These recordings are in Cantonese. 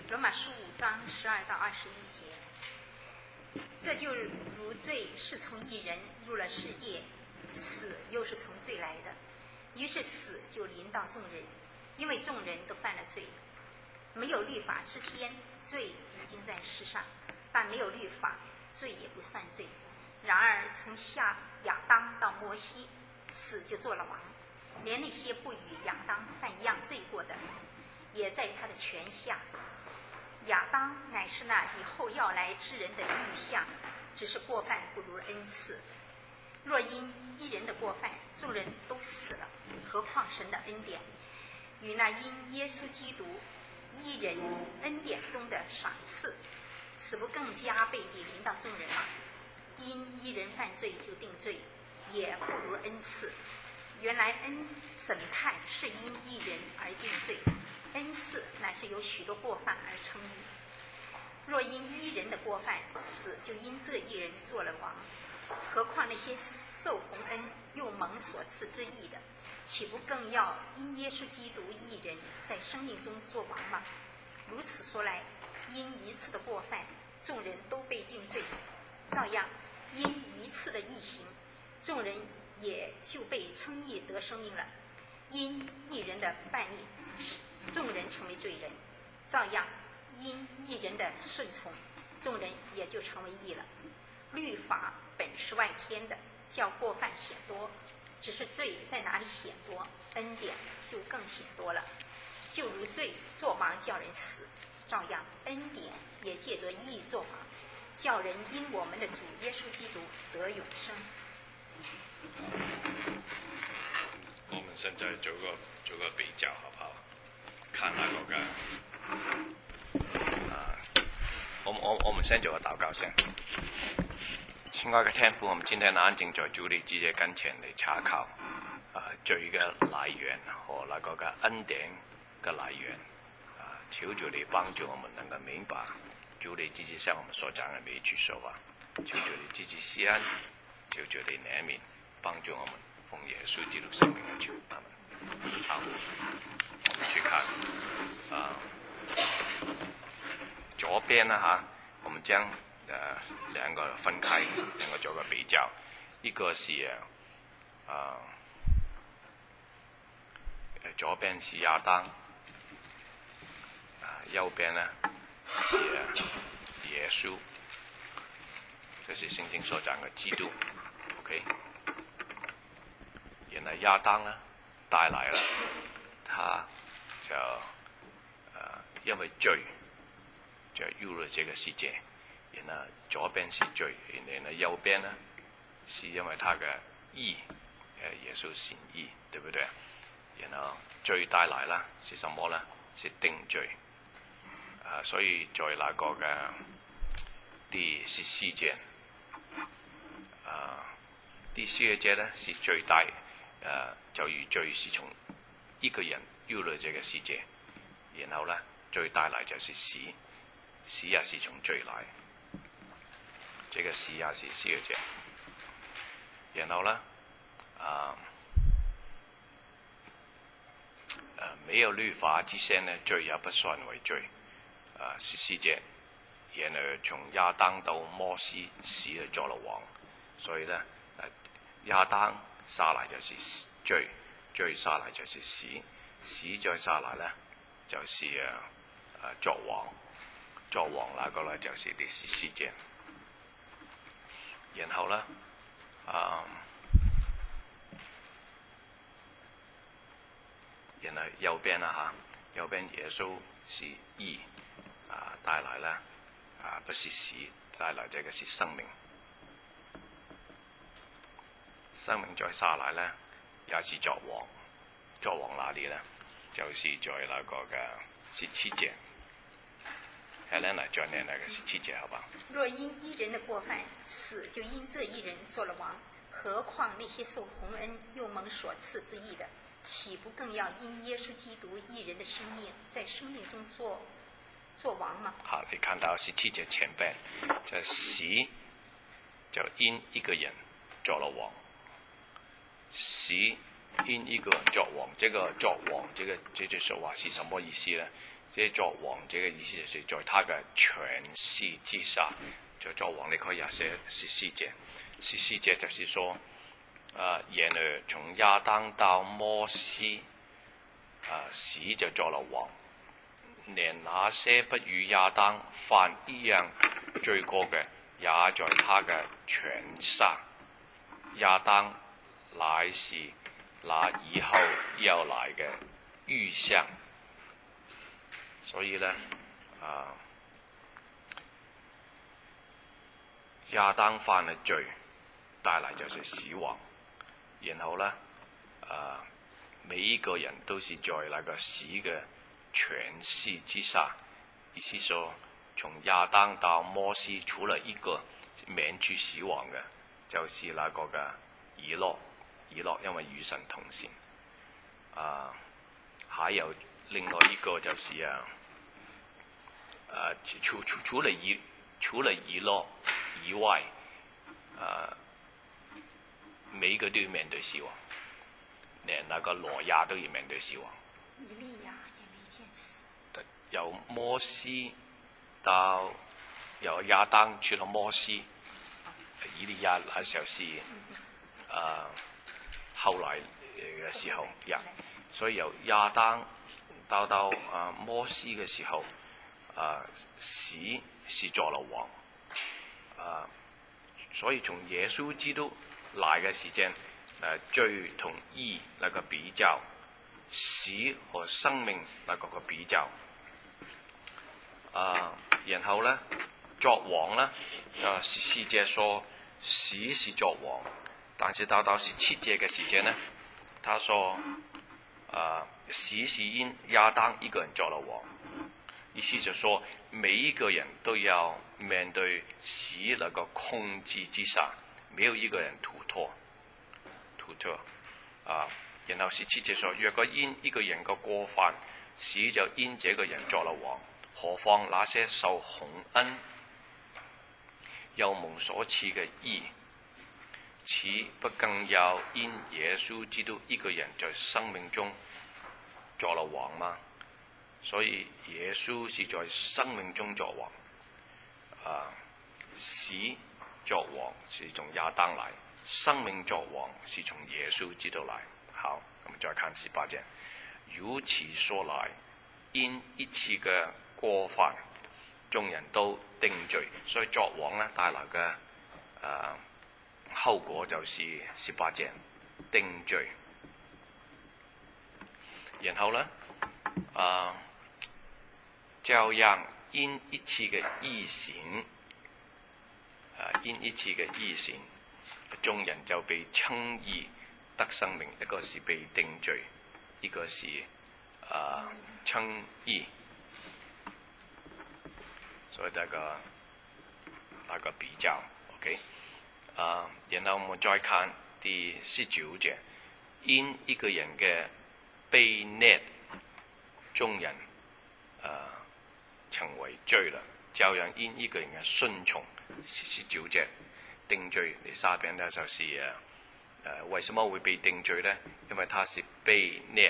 罗马书5章12到21节。这就如罪是从一人入了世界，死又是从罪来的，于是死就临到众人，因为众人都犯了罪。没有律法之前，罪已经在世上，但没有律法，罪也不算罪。然而从亚当到摩西，死就做了王，连那些不与亚当犯一样罪过的，也在他的权下。亚当乃是那以后要来之人的预像，只是过犯不如恩赐。若因一人的过犯，众人都死了，何况神的恩典与那因耶稣基督一人恩典中的赏赐，此不更加倍地临到众人吗？因一人犯罪就定罪，也不如恩赐。原来审判是因一人而定罪，恩赐乃是由许多过犯而称义。若因一人的过犯，死就因这一人做了王，何况那些受洪恩又蒙所赐之义的，岂不更要因耶稣基督一人在生命中做王吗？如此说来，因一次的过犯，众人都被定罪，照样因一次的义行，众人也就被称义得生命了。因一人的叛逆，众人成为罪人，照样因一人的顺从，众人也就成为义了。律法本是外天的，叫过犯显多，只是罪在哪里显多，恩典就更显多了。就如罪作王叫人死，照样恩典也借着义作王，叫人因我们的主耶稣基督得永生。 我们现在做个比较好不好？看那个我们先做个祷告先。亲爱的天父，我们今天安静在主你自己跟前嚟查考罪嘅來源和那個嘅恩典嘅來源求主你幫助我們能夠明白主你自己向我們所講嘅每一句說話，求主你自己施恩，求主你憐憫，幫助我們奉耶穌基督生命嘅求。阿門。好，我們去看左邊啦我們將兩個分開，兩個做個比較，一個是左邊是亞當，右邊呢是耶穌，這是聖經所講嘅基督 ，OK。原來亞當呢帶來了，他就因為罪就入了這個世界。然後左邊是罪，然後右邊呢是因為他嘅義，耶穌行義，對不對？然後罪帶來啦是什麼呢？是定罪。所以在那個嘅第14節，第14節呢是最大，就如罪是從一個人入了這個世界，然後呢罪帶來就是死，死也是從罪來。這個死也是14節，然後呢，沒有律法之前呢，罪也不算為罪，14節，然後從亞當到摩西，死就做了王，所以呢，亞當下來就是罪，罪下來就是死，死再下來呢，就是作王，作王那個呢就是第14節。然後呢，然後右邊啦右邊耶穌是義，帶來呢不是死，帶來這個是生命。生命再下來呢，也是作王，作王那裡呢，就是在那個嘅17節。Helena 再念那個17節好吧？ 若因一人的過犯，死就因這一人做了王，何況那些受洪恩又蒙所賜之義的，豈不更要因耶穌基督一人的生命，在生命中做王嗎？ 好，你看到17節前邊，就死就因一個人做了王，死因一個人作王，這個作王這句說話是什麼意思呢？ 这作王这个意思就是在他的权势之下，就作王。你可以写14节，14节就是说，然而从亚当到摩西，死就做了王，连那些不与亚当犯一样罪过嘅，也在他嘅權下。亞當乃是那以後要來嘅預像。所以呢，亞當犯嘅罪帶來就是死亡，然後呢，每一個人都是在那個死嘅權勢之下。意思說，從亞當到摩西，除了一個免去死亡嘅，就是那個嘅以諾，因為與神同行。還有另外一個就是除了以諾以外，每一個都要面對死亡，連那個挪亞都要面對死亡。 以利亞也沒見死。 由摩西到由亞當去了摩西，以利亞那時候是後來嘅時候呀，所以由亞當到摩西嘅時候，死是做了王，所以從耶穌基督來嘅時間，罪同義那個比較，死和生命那個比較。然後呢，作王呢，14節說死是作王，但是到17節嘅時間呢，他說死是因亞當一個人做了王，意思就說每一個人都要面對死那個控制之下，沒有一個人逃脫。然後17節說，若果因一個人嘅過犯，死就因這個人做了王，何況那些受洪恩又蒙所賜嘅義，豈不更要因耶穌基督一個人在生命中做了王嗎？所以耶穌是在生命中作王，死作王是從亞當來，生命作王是從耶穌基督來。好，我們再看18節，如此說來，因一次嘅過犯，眾人都定罪，所以作王呢帶來嘅後果就是18節定罪。然後呢，照樣因一次嘅義行，眾人就被稱義得生命，一個是被定罪，一個是稱義。所以那個比較 ，OK， 然後我們再看第19節，因一個人嘅悖逆，眾人成為罪了，照樣因一個人嘅順從，19節定罪。你下邊呢就是為什麼會被定罪呢？因為他是悖逆，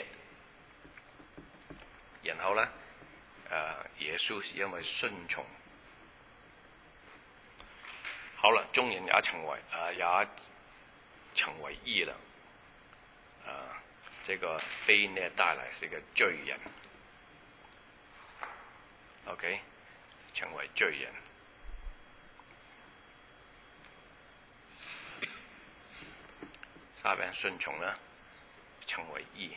然後呢，耶穌是因為順從。好了，眾人也成為義了。這個悖逆帶來是個罪人 ，OK， 成為罪人。下邊順從呢，成為義。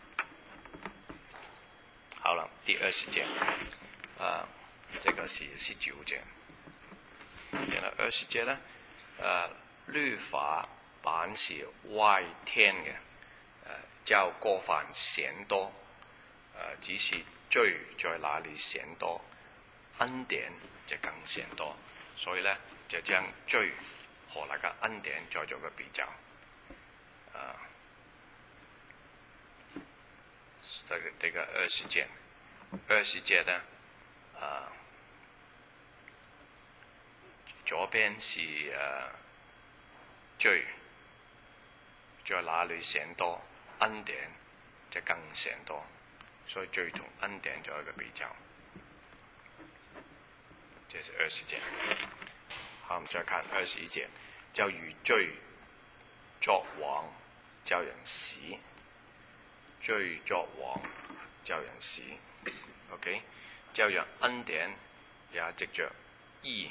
好了，第20節，這個是19節。然後20節呢，律法本是外添嘅，叫過犯顯多，只是罪在那裡顯多，恩典就更顯多。所以呢，就將罪和那個恩典再做個比較。這個20節呢，左邊是罪，在那裡顯多，恩典就更顯多。 所以罪同恩典做一个比较。这是20节。好，我们再看21节，就如罪作王，叫人死；罪作王，叫人死。OK， 照樣恩典也藉着義，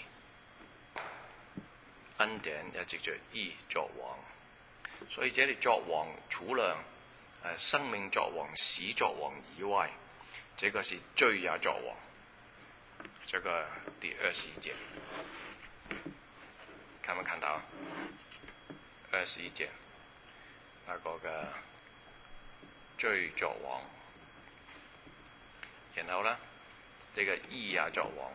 恩典也藉着義作王。所以這裏作王，除了生命作王、死作王以外，這個是罪也作王。這個第21節，看沒看到？21節那個嘅罪作王，然後呢，這個義也作王。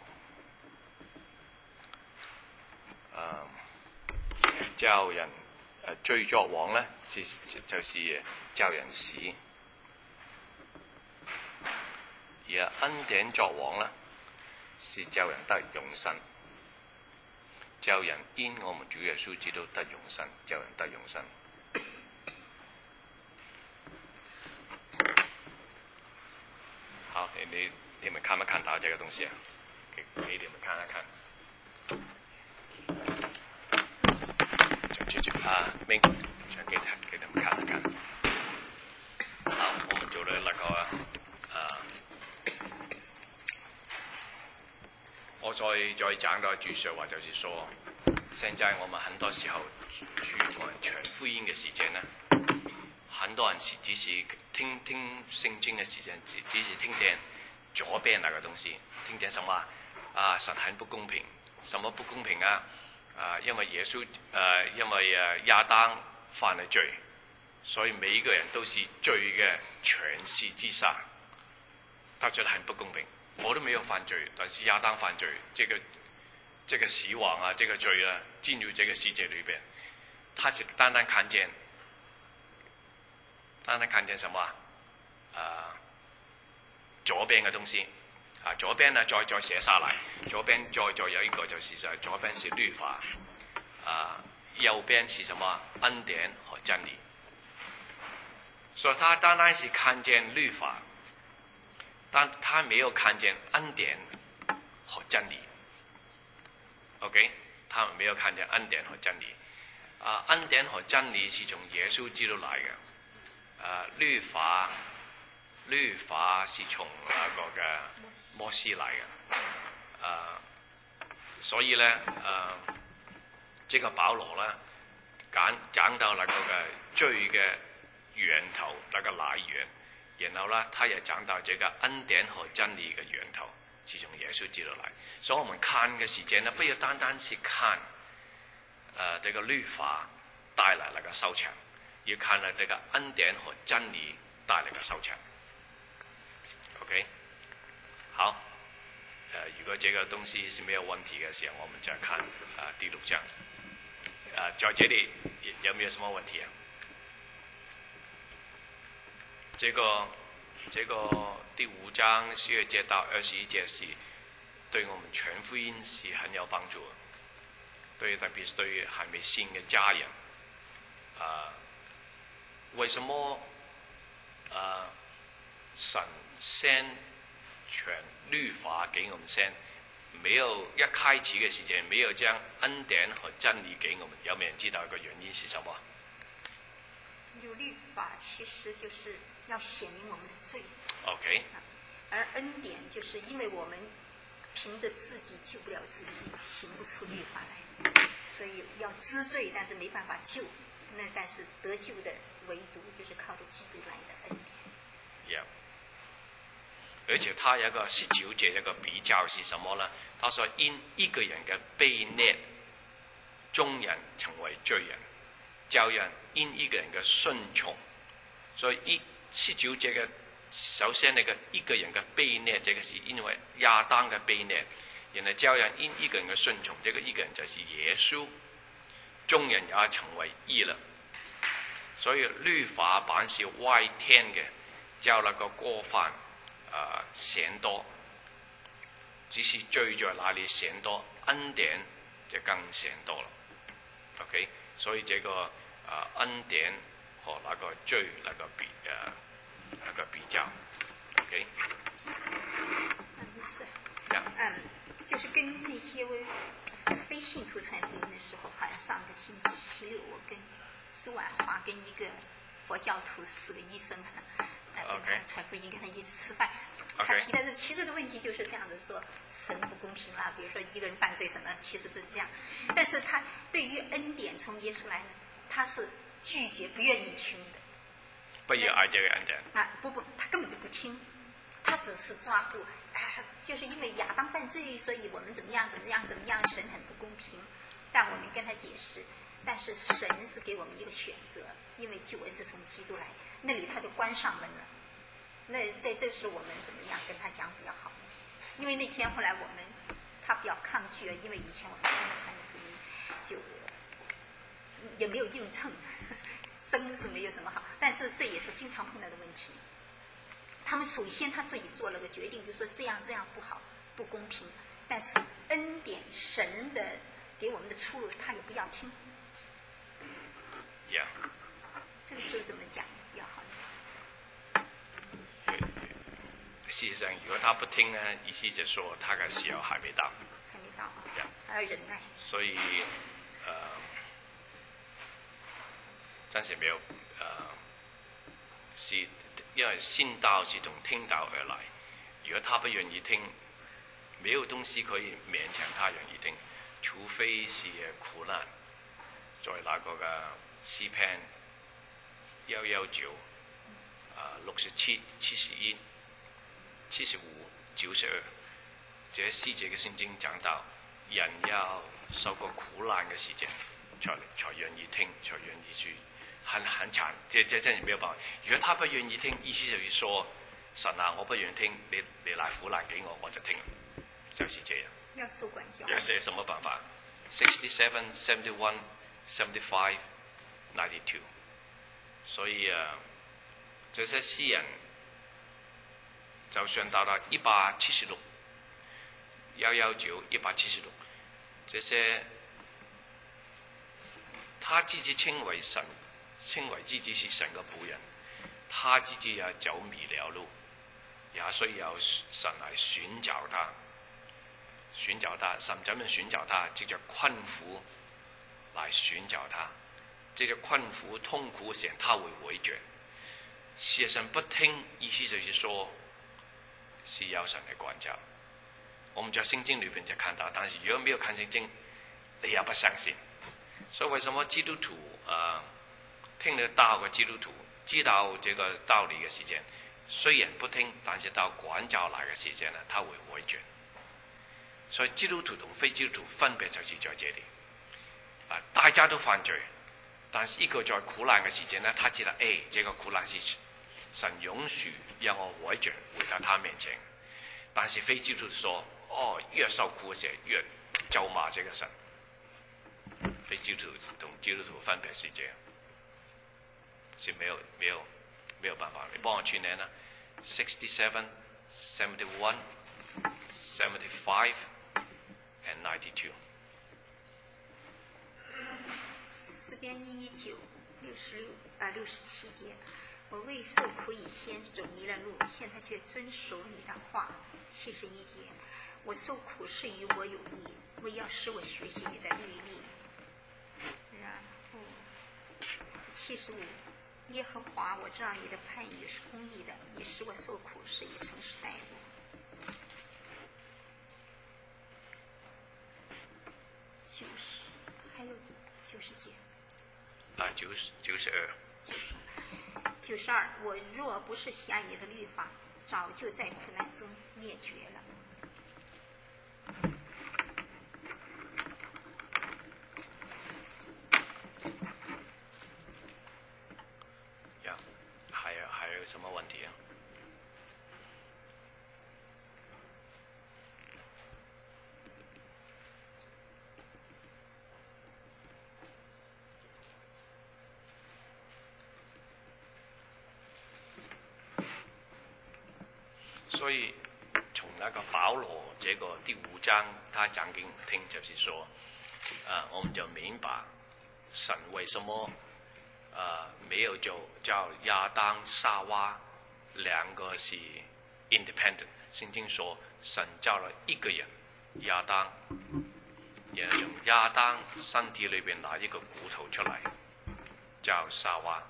叫人罪作王呢，就是叫人死；而恩典作王呢，是叫人得永生。叫人因我們主耶穌基督得永生，叫人得永生。好，你們看沒看到這個東西啊？給你們看一看。明，想給你們看一看。好，我們做了那個我再講到句說話，就是說，現在我們很多時候去同人傳福音嘅時間呢，很多人只是聽聖經嘅時間，只是聽見左邊那個東西，聽見什麼啊？神很不公平，什麼不公平啊？因為耶穌因為亞當犯了罪，所以每一個人都是罪嘅權勢之下，他覺得很不公平。我都沒有犯罪，但是亞當犯罪，這個死亡啊，這個罪啊，進入這個世界裏邊，他是單單看見什麼左邊嘅東西啊，左邊呢再寫下來，左邊再有一個就是左邊是律法右邊是什麼恩典和真理，所以他單單是看見律法。但他沒有看見恩典和真理 ，OK？ 他沒有看見恩典和真理。恩典和真理是從耶穌基督來嘅。律法是從那個嘅摩西來嘅。所以呢，這個保羅呢講到那個嘅罪嘅源頭，那個來源。然後呢，他也講到這個恩典和真理嘅源頭是從耶穌基督來，所以我們看嘅時間呢，不要單單是看這個律法帶來那個收場，要看了這個恩典和真理帶來嘅收場。OK， 好，如果這個東西是沒有問題嘅時候，我們再看第6章。在這裡有沒有什麼問題啊？這個第5章12節到21節是對我們傳福音是很有幫助的，特別是對還沒信嘅家人。為什麼神先傳律法給我們先，沒有一開始嘅時間沒有將恩典和真理給我們？有沒有人知道一個原因是什麼？ 有律法其實就是要顯明我們的罪。 OK。 而恩典就是因為我們憑着自己救不了自己，行不出律法來，所以要知罪，但是沒辦法救。但是得救的唯獨就是靠着基督來的恩典。 而且他有一個19節一個比較是什麼呢？他說因一個人嘅悖逆，眾人成為罪人。教人因一個人嘅順從，所以19節嘅首先那個一個人嘅悖逆，這個是因為亞當嘅悖逆，然後教人因一個人嘅順從，這個一個人就是耶穌，眾人也成為義了。所以律法本是外天嘅，叫那個過犯顯多，只是罪在哪裡顯多，恩典就更顯多了。OK， 所以這個恩典和那個罪那個比較。OK。 OK。 是。 Yeah. 就是跟那些非信徒传福音的时候，好像上个星期六，我跟苏婉华跟一个佛教徒是个医生，跟他传福音，跟他一起吃饭。他提的其实的问题就是这样子说，神不公平啦，比如说一个人犯罪什么，其实就是这样。但是他对于恩典从耶稣来呢，他是拒绝不愿意听的。 不要爱这个恩典。 不，他根本就不听，他只是抓住。就是因为亚当犯罪，所以我们怎么样，神很不公平。但我们跟他解释，但是神是给我们一个选择，因为救恩是从基督来，那里他就关上门了。那这是我们怎么样跟他讲比较好？因为那天后来他比较抗拒，因为以前我们跟他传的福音就也没有映衬，生是没有什么好，但是这也是经常碰到的问题。他们首先他自己做了个决定，就说这样不好，不公平。但是恩典神的给我们的出路，他也不要听。 Yeah. 这个时候怎么讲比较好呢？ 事实上，如果他不听呢，意思就说他的时候还没到。 还没到。 Yeah. 还要忍耐。 所以暂时没有是。因为信道是从听道而来，如果他不愿意听，没有东西可以勉强他愿意听，除非是苦難。在那個嘅詩篇119、67、71、75、92，這詩節嘅聖經講到，人要受過苦難嘅時間，才願意聽，才願意去。很慘，這真係沒有辦法。如果他不願意聽，意思就是說，神啊，我不願意聽，你來苦難給我就聽，就是這樣。 要受管教。 有什麼辦法 ？67、71、75、92。所以這些詩人，就算到了176、119、176，這些他自己稱為自己是神嘅僕人，他自己也走迷了路，也需要神來尋找他，神怎麼尋找他？藉着困苦來尋找他，藉着困苦痛苦時，他會回轉。事實上不聽，意思就是說是有神嘅管教。我們在聖經裏邊就看到，但是如果沒有看聖經，你也不相信。所以為什麼基督徒聽得到嘅基督徒知道這個道理嘅時間，雖然不聽，但是到管教來嘅時間呢，他會回轉。所以基督徒同非基督徒分別就是在這裏。大家都犯罪，但是一個在苦難嘅時間呢，他知道這個苦難是神允許讓我回轉回到他面前。但是非基督徒說，越受苦嘅時候越咒罵這個神。非基督徒同基督徒分別是這樣。是沒有辦法。你幫我串名啦 ，67、71、75 and 92。 詩篇119、67節，我為受苦以先走迷了路，現在卻遵守你的話。71節，我受苦是與我有益，為要使我學習你的律例。然後75。耶和華，我知道你的判語是公義的，你使我受苦是以誠實待我。還有90節。92，我若不是喜愛你的律法，早就在苦難中滅絕了。 有什麼問題啊？所以從那個保羅這個第5章，他講給聽，就是說，我們就明白神為什麼沒有就叫亞當夏娃兩個是 independent。圣经说，神造了一个人亚当，然后从亚当身体里边拿一个骨头出来，叫夏娃。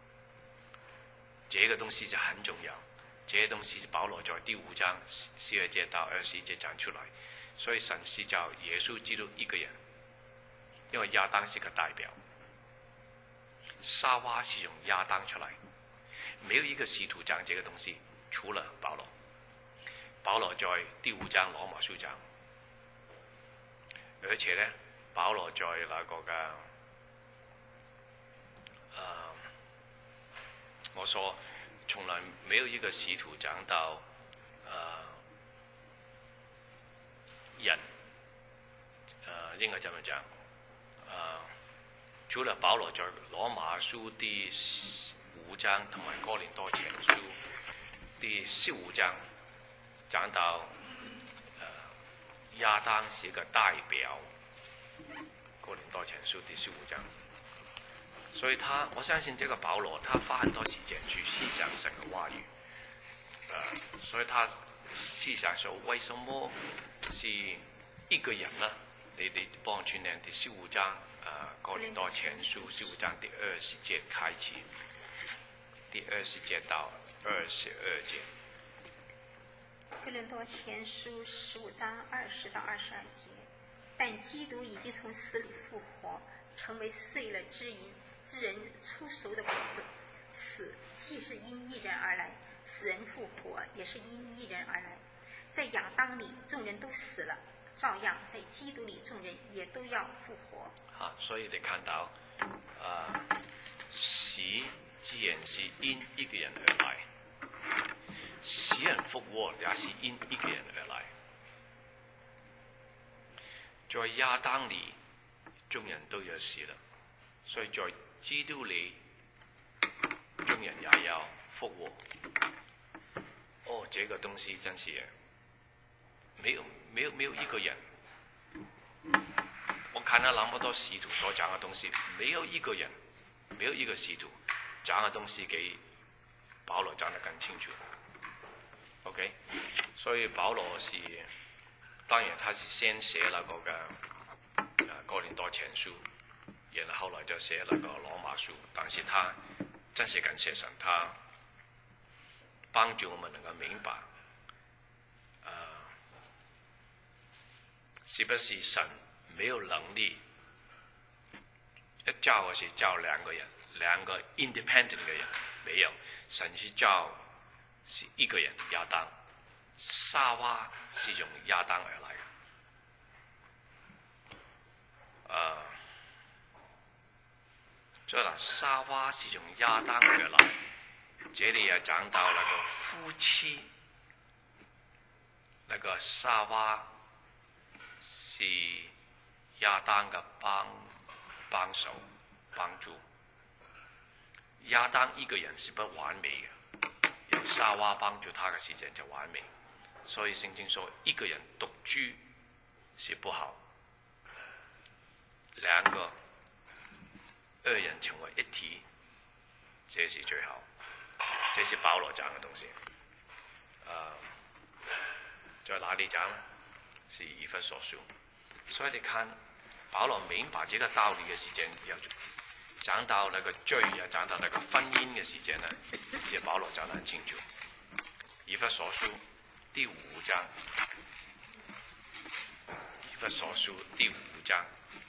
这个东西就很重要，这些东西是保罗在第5章12节到21节讲出来。所以神是叫耶稣基督一个人，因为亚当是个代表，夏娃是用亚当出来，没有一个使徒讲这个东西，除了保罗。保罗在第5章羅馬書講，而且呢，保羅在那個嘅我說從來沒有一個使徒講到人應該怎麼講除了保羅在羅馬書第5章同埋哥林多前書第15章講到亞當是一個代表，哥林多前書第15章，所以我相信這個保羅他花很多時間去思想神嘅話語，所以他思想說為什麼是一個人呢？你幫我去念第15章哥林多前書15章第20節開始，第20節到22節。 哥林多前書15章20到22節，但基督已經從死裡復活，成為睡了之人出熟的果子。死既是因一人而來，死人復活也是因一人而來。在亞當裡眾人都死了，照樣在基督裡眾人也都要復活。 所以你看到死既然是因一個人而來，死人復活也是因一個人而來。在亞當裡眾人都要死了，所以在基督裡眾人也要復活。這個東西真是沒有一個人，我看了那麼多使徒所講的東西，沒有一個人，沒有一個使徒講的東西給保羅講得更清楚。OK， 所以保羅是，當然他是先寫那個嘅哥林多前書，然後後來就寫那個羅馬書，但是他真是感謝神，他幫助我們能夠明白，是不是神沒有能力一造是造兩個人，兩個 independent 嘅人，沒有，神是造是一個人亞當，夏娃是從亞當而來嘅。所以啦，夏娃是從亞當而來，這裡也講到那個夫妻，那個夏娃是亞當嘅幫手幫助。亞當一個人是不完美嘅，由夏娃幫助他嘅時間就完美。所以聖經說一個人獨居是不好，兩個二人成為一體，這是最好。這是保羅講嘅東西。在哪裡講呢？是以弗所書。所以你看保羅明白這個道理嘅時間，有講到那個罪，又講到那個婚姻嘅時間呢，其實保羅講得很清楚。以弗所書第5章，以弗所書第5章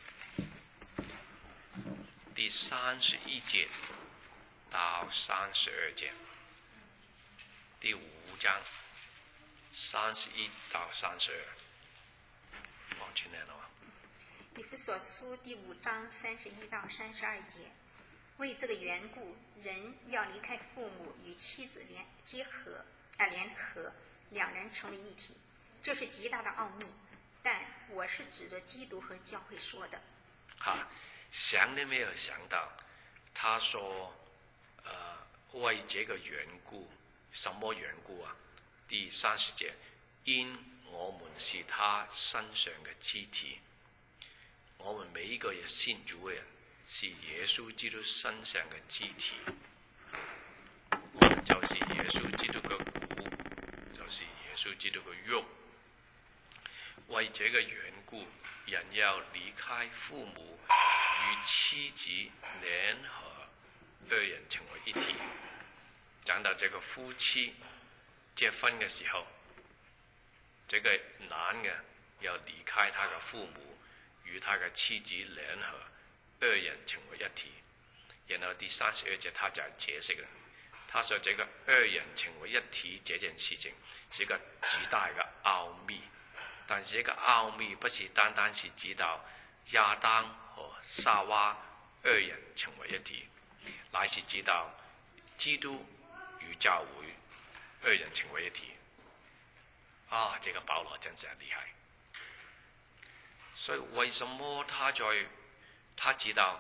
第31節到32節，第5章31到32，往前念了嗎？ 以弗所書第5章31到32節，為這個緣故，人要離開父母，與妻子聯合，兩人成為一體，這是極大的奧秘。但我是指着基督和教會說的。 想都沒有想到，他說為這個緣故，什麼緣故啊？第30節，因我們是他身上嘅肢體，我們每一個信主嘅人是耶穌基督身上嘅肢體，我們就是耶穌基督嘅骨，就就是耶稣基督的肉。为这个缘故，人要离开父母，与妻子联合，二人成为一体。讲到这个夫妻结婚的时候，这个男的要离开他的父母，与他的妻子联合，二人成为一体。然后第32节他就解释了，他说这个二人成为一体这件事情是一个极大的奥秘，但是这个奥秘不是单单是指到亚当和夏娃二人成为一体，乃是指到基督与教会二人成为一体。这个保罗真是很厉害。所以为什么他知道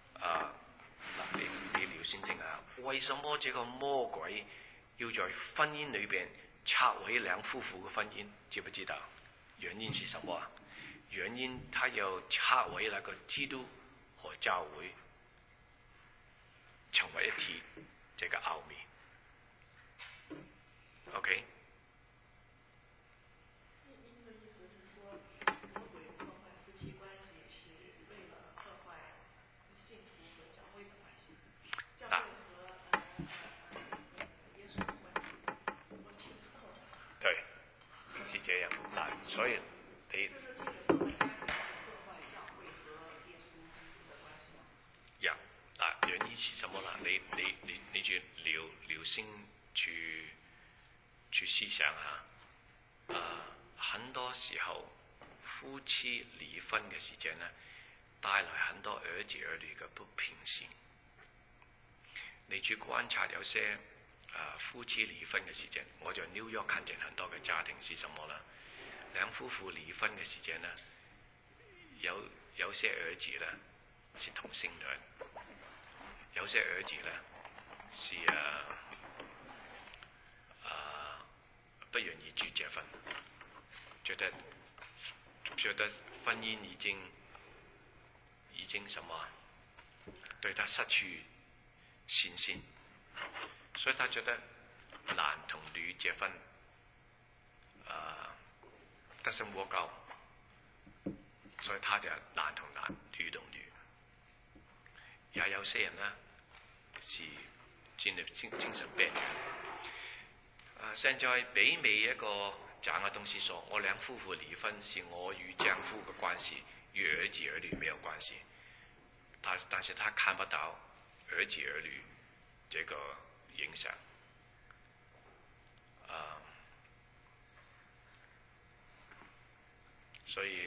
你留心听啊，为什么这个魔鬼要在婚姻里边拆毁两夫妇的婚姻？知不知道原因是什么啊？原因他要拆毁那个基督和教会成为一体这个奥秘。OK。 您的意思是说，魔鬼破坏夫妻关系是为了破坏信徒和教会的关系，教会和耶稣的关系？我听错了。 对，是这样。所以你就是这个破坏家庭，破坏教会和耶稣基督的关系吗？ 原因是什么呢？你就留心去思想啊。很多时候夫妻离婚嘅時間呢，帶來很多兒子兒女嘅不平衡。你去觀察有些夫妻離婚嘅時間，我在紐約看見很多嘅家庭是什麼呢？兩夫婦離婚嘅時間呢，有些兒子呢是同性戀，有些兒子呢是不願意去結婚，覺得婚姻已經什麼，對他失去信心，所以他覺得男同女結婚doesn't work out，所以他就男同男，女同女。也有些人呢是進入精神病。現在北美一個講嘅東西說，我兩夫婦離婚是我與丈夫嘅關係，與兒子兒女沒有關係。但是他看不到兒子兒女這個影響。所以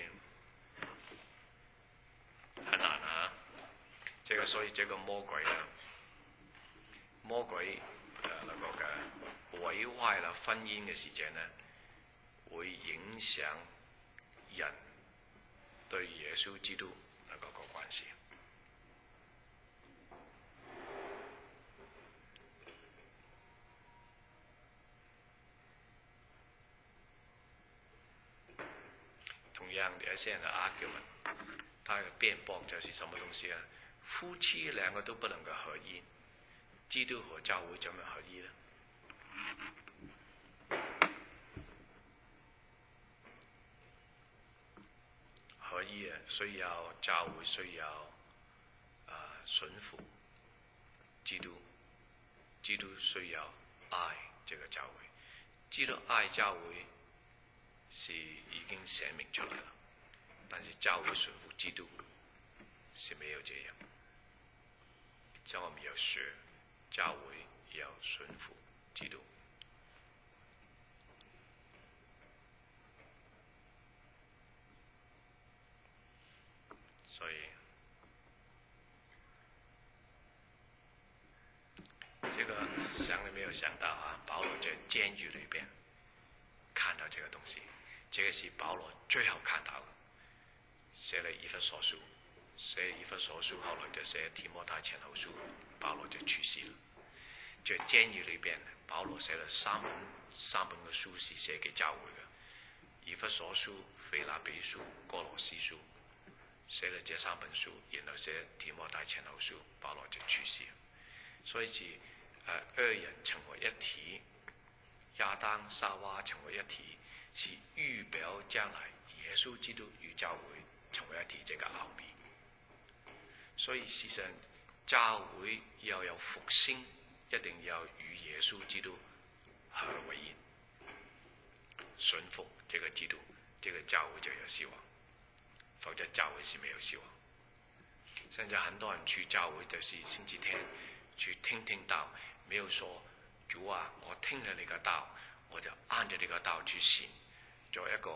很難啊！所以這個魔鬼呢，那個嘅毀壞了婚姻嘅時間呢，會影響人對耶穌基督那個關係。同樣有一些人的 argument， 他的辯駁就是什麼東西啊？夫妻兩個都不能夠合一，基督和教會怎麼合一呢？合一需要教會需要順服基督，基督需要愛這個教會，基督愛教會是已經寫明出來了，但是教會順服基督是沒有這樣。所以我們要學教會要順服基督。所以這個想都沒有想到啊，保羅在監獄裏邊看到這個東西，這個是保羅最後看到的，寫了以弗所書，寫以弗所書後來就寫提摩太前後書，保羅就去世了。在監獄裏邊，保羅寫了三本嘅書是寫給教會嘅，以弗所書、腓立比書、哥羅西書。寫了這三本書，然後寫提摩太前後書，保羅就去世。所以是二人成為一體， 亚当、夏娃成为一体，是预表将来耶稣基督與教會成為一體這個奧秘。所以事實上，教會要有復興，一定要與耶穌基督合為一，順服這個基督，這個教會就有希望，否則教會是沒有希望。現在很多人去教會就是星期天去聽道，沒有說主啊，我聽了你個道，我就按着你個道去行，做一個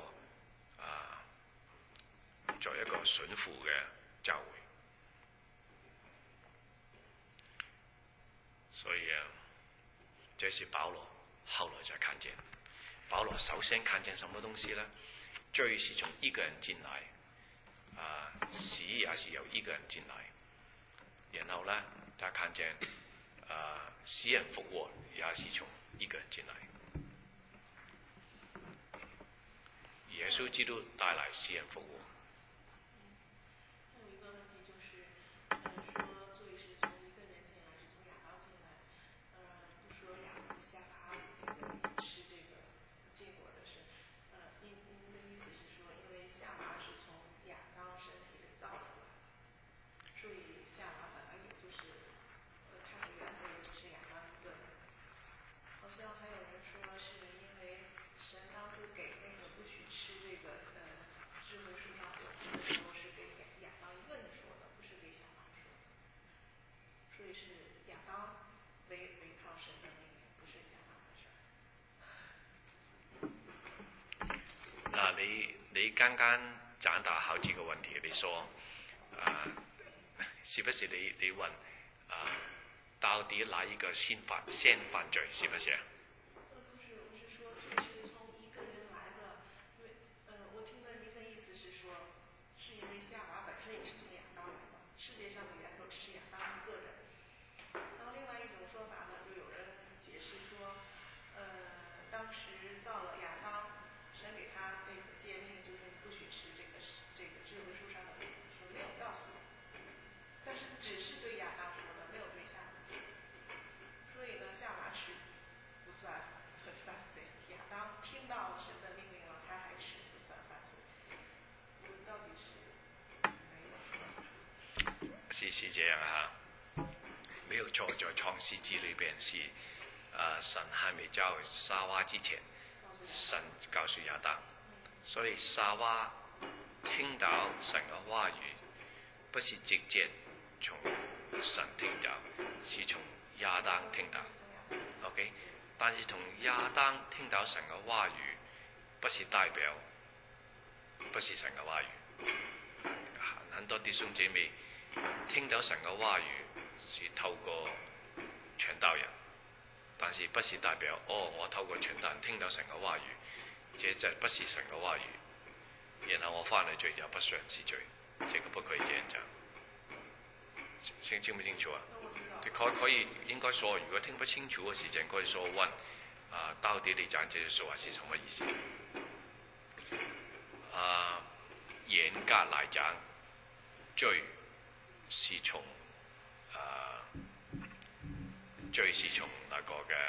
順服嘅教會。所以這是保羅後來才看見。保羅首先看見什麼東西呢？罪是從一個人進來，死也是由一個人進來。然後呢，他看見死人復活也是從一個人進來。耶穌基督帶來死人復活。 还有一个问题就是，说罪是从一个人进来，是从亚当进来，不说夏娃吃这个结果的是，您的意思是说，因为夏娃是从亚当身体里造出来，所以夏娃本来也就是，它的源头也只是亚当一个人。好像还有人说是因为神当初给那个不许吃这个智慧树上果子的时候，是给亚当一个人说的，不是给夏娃说的，所以是亚当违抗神的命令，不是夏娃的事儿。 那你剛剛講到好幾個問題，你說是不是你問到底哪一個先犯罪，是不是？ 不是，我是說罪是從一個人來的，因為我聽的您的意思是說，是因為夏娃本身也是從亞當來的，世界上的源頭只是亞當一個人。然後另外一種說法呢，就有人解釋說，當時造了亞當，神給他那個誡命，就是你不許吃這個智慧樹上的果子，說沒有告訴你，但是只是對亞當說的，沒有對夏娃說。所以呢，夏娃吃不算犯罪，亞當聽到神的命令了，他還吃就算犯罪。到底是沒有說。 是這樣嚇，沒有錯，在創世記裏邊是神還沒教夏娃之前，神告訴亞當，所以夏娃聽到神嘅話語，不是直接從神聽到，是從亞當聽到 ，OK？ 但是從亞當聽到神嘅話語，不是代表不是神嘅話語。很多弟兄姐妹聽到神嘅話語是透過傳道人，但是不是代表我透過傳道人聽到神嘅話語，這就不是神嘅話語，然後我翻嚟罪就不算是罪，這個不可以這樣講。清不清楚啊？可以應該說，如果聽不清楚嘅時間，可以說問到底你講這句說話是什麼意思？嚴格來講，罪是從那個嘅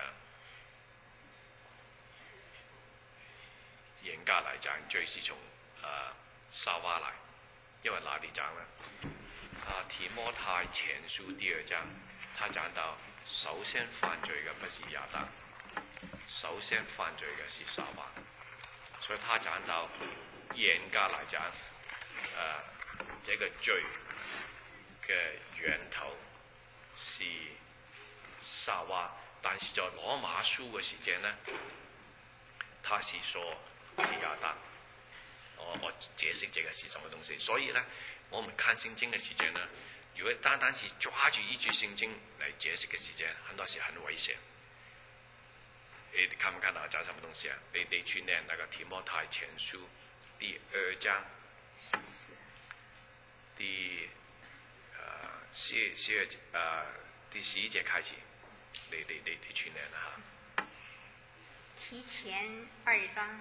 嚴格來講，罪是從夏娃來，因為哪裡講呢？提摩太前書第2章，他講到首先犯罪嘅不是亞當，首先犯罪嘅是夏娃，所以他講到嚴格來講，這個罪嘅源頭是夏娃，但是在羅馬書嘅時間呢，他是說是亞當。我解釋這個是什麼東西，所以呢，我們看聖經嘅時間呢，如果單單是抓住一句聖經嚟解釋嘅時間，很多時很危險。你看唔看到講什麼東西啊？你去念那個提摩太前書第2章第11節開始，你去念啦嚇。 提前2章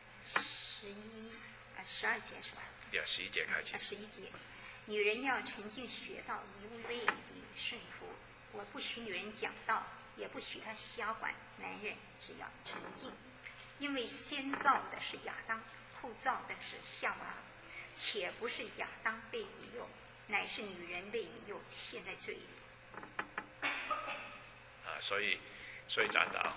12節是吧 ？11節開始。 11節，女人要沉靜學道，一味地順服。我不許女人講道， 也不许他瞎管。男人只要沉静，因为先造的是亚当，后造的是夏娃，且不是亚当被引诱，乃是女人被引诱，陷在罪里。 所以講到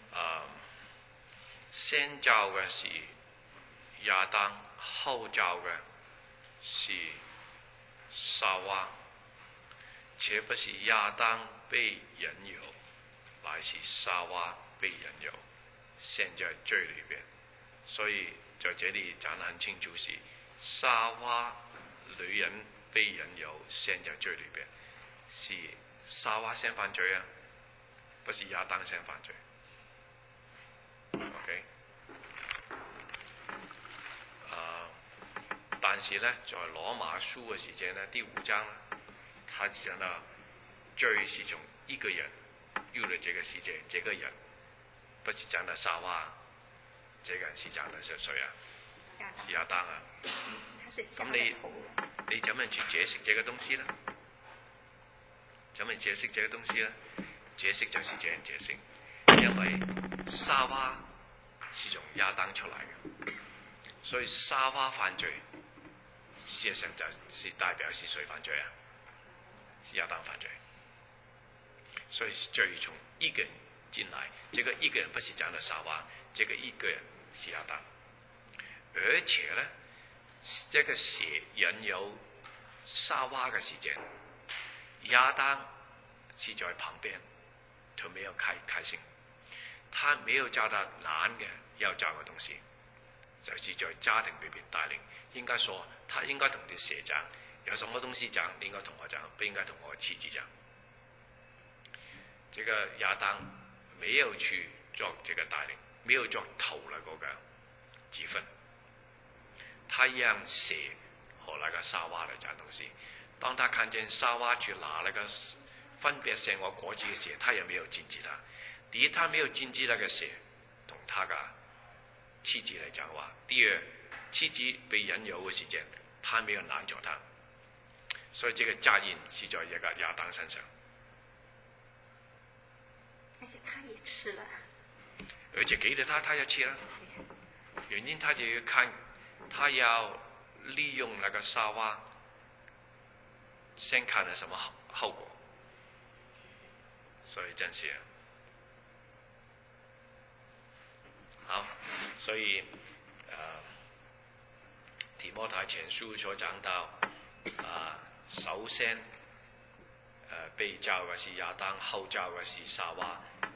先造嘅是亞當，後造嘅是夏娃，且不是亞當被引誘，乃是夏娃被引誘，陷在罪裏邊。所以在這裡講得很清楚，是夏娃女人被引誘，陷在罪裏邊，是夏娃先犯罪啊，不是亞當先犯罪。OK， 但是呢，在羅馬書嘅時間呢，第5章，他講到罪是從一個人入了這個世界，這個人不是講到夏娃，這個人是講的是誰啊？是亞當啊。咁你怎麼去解釋這個東西呢？怎麼解釋這個東西呢？解釋就是這樣解釋，因為夏娃是從亞當出來嘅，所以夏娃犯罪，事實上就是代表是誰犯罪啊？是亞當犯罪。所以罪從一個人進來，這個一個人不是講的夏娃，這個一個人是亞當。而且呢，這個邪引誘夏娃嘅時間，亞當是在旁邊，他沒有開心，他沒有找到男嘅要找嘅東西，就是在家庭裏邊帶領。應該說，他應該同啲蛇講，有什麼東西講，你應該同我講，不應該同我妻子講。這個亞當沒有去做這個帶領，沒有做頭的嗰個職分，他讓蛇和那個夏娃來講東西。當他看見夏娃去拿那個分別善惡果子嘅時候，他也沒有禁止他。第一，他沒有禁止那個蛇同他嘅妻子嚟講話；第二，妻子被引誘嘅時間，他沒有攔住他。所以這個責任是在一個亞當身上。 而且他也吃了， 而且給了他也吃了。原因他就要看，他要利用那個夏娃，先看了什麼後果。所以真是好，所以提摩太前書所講到首先被造嘅是亞當，後造嘅是夏娃。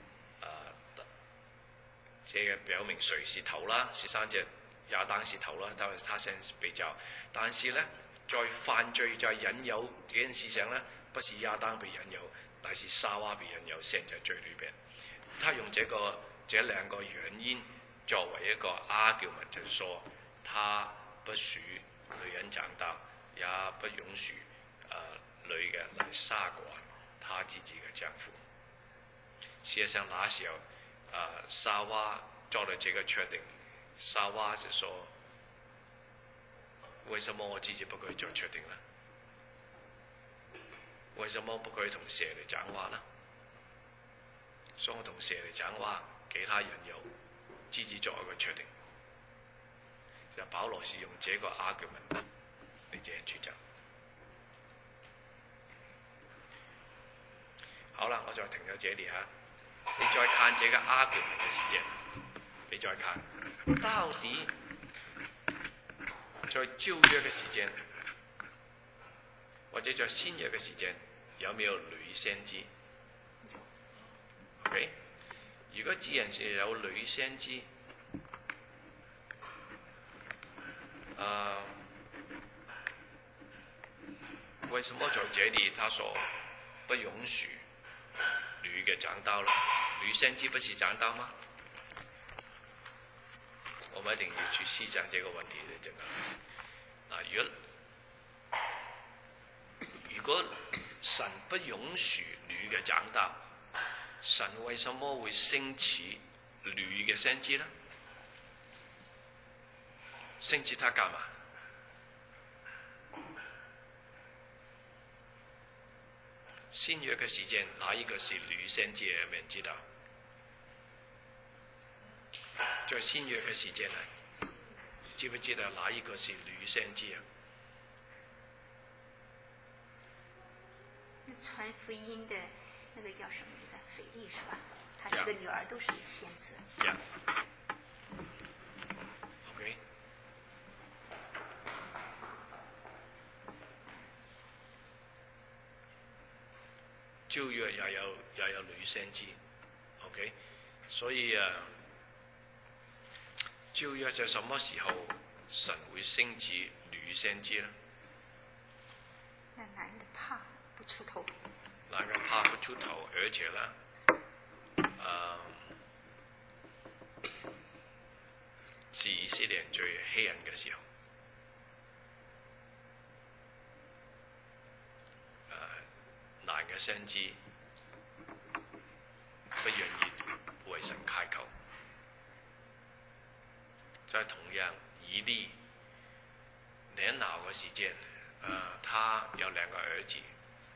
這個表明誰是頭啦？13節亞當是頭啦，但係他先被造。但是呢，在犯罪在引誘呢件事上呢，不是亞當被引誘，乃是夏娃被引誘，陷在罪裏邊。他用這兩個原因作為一個 argument，就是說他不許女人長大，也不允許女嘅來殺過他自己嘅丈夫。事實上，那時候夏娃做了這個確定，夏娃就說：為什麼我自己不可以做確定呢？為什麼不可以同蛇嚟講話呢？所以我同蛇嚟講話，給他引誘，自己做一個確定。就保羅是用這個 argument 嚟這樣去講。好啦，我再停到這裡嚇。你再看這個 argument 嘅時間，你再看到底在舊約嘅時間，或者在新約嘅時間，有沒有女先知 ？OK， 如果只然是有女先知，為什麼在這裡他說不允許女嘅長刀呢？女先知不是長刀嗎？我們一定要去思想這個問題的，真的。如果神不允許女嘅長刀，神為什麼會興起女嘅先知呢？興起他幹嘛？ 新约嘅時間，哪一個是女先知？有冇人知道？在新約嘅時間啊，知不知道哪一個是女先知啊？ 那传福音的那个叫什么名字？腓力是吧？他几个女儿都是先知。 OK。舊約也有女先知 ，OK， 所以舊約在什麼時候神會興起女先知呢？ 那男的怕不出頭， 男人怕不出頭，而且呢，是以色列最黑人嘅時候。男嘅先知不願意為神開口，在同樣以利年老嘅時間，他有兩個兒子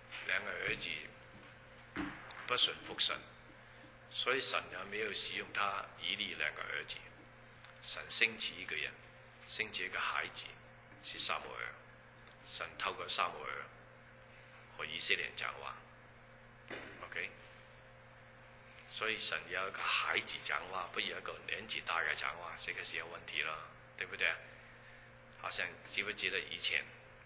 不順服神，所以神也沒有使用他以利兩個兒子，神興起一個人，興起一個孩子是撒母耳，神透過撒母耳和以色列人講話 ，OK， 所以神要一個孩子講話，不要一個年紀大嘅講話，這個是有問題啦，對不對？好像記不記得以前，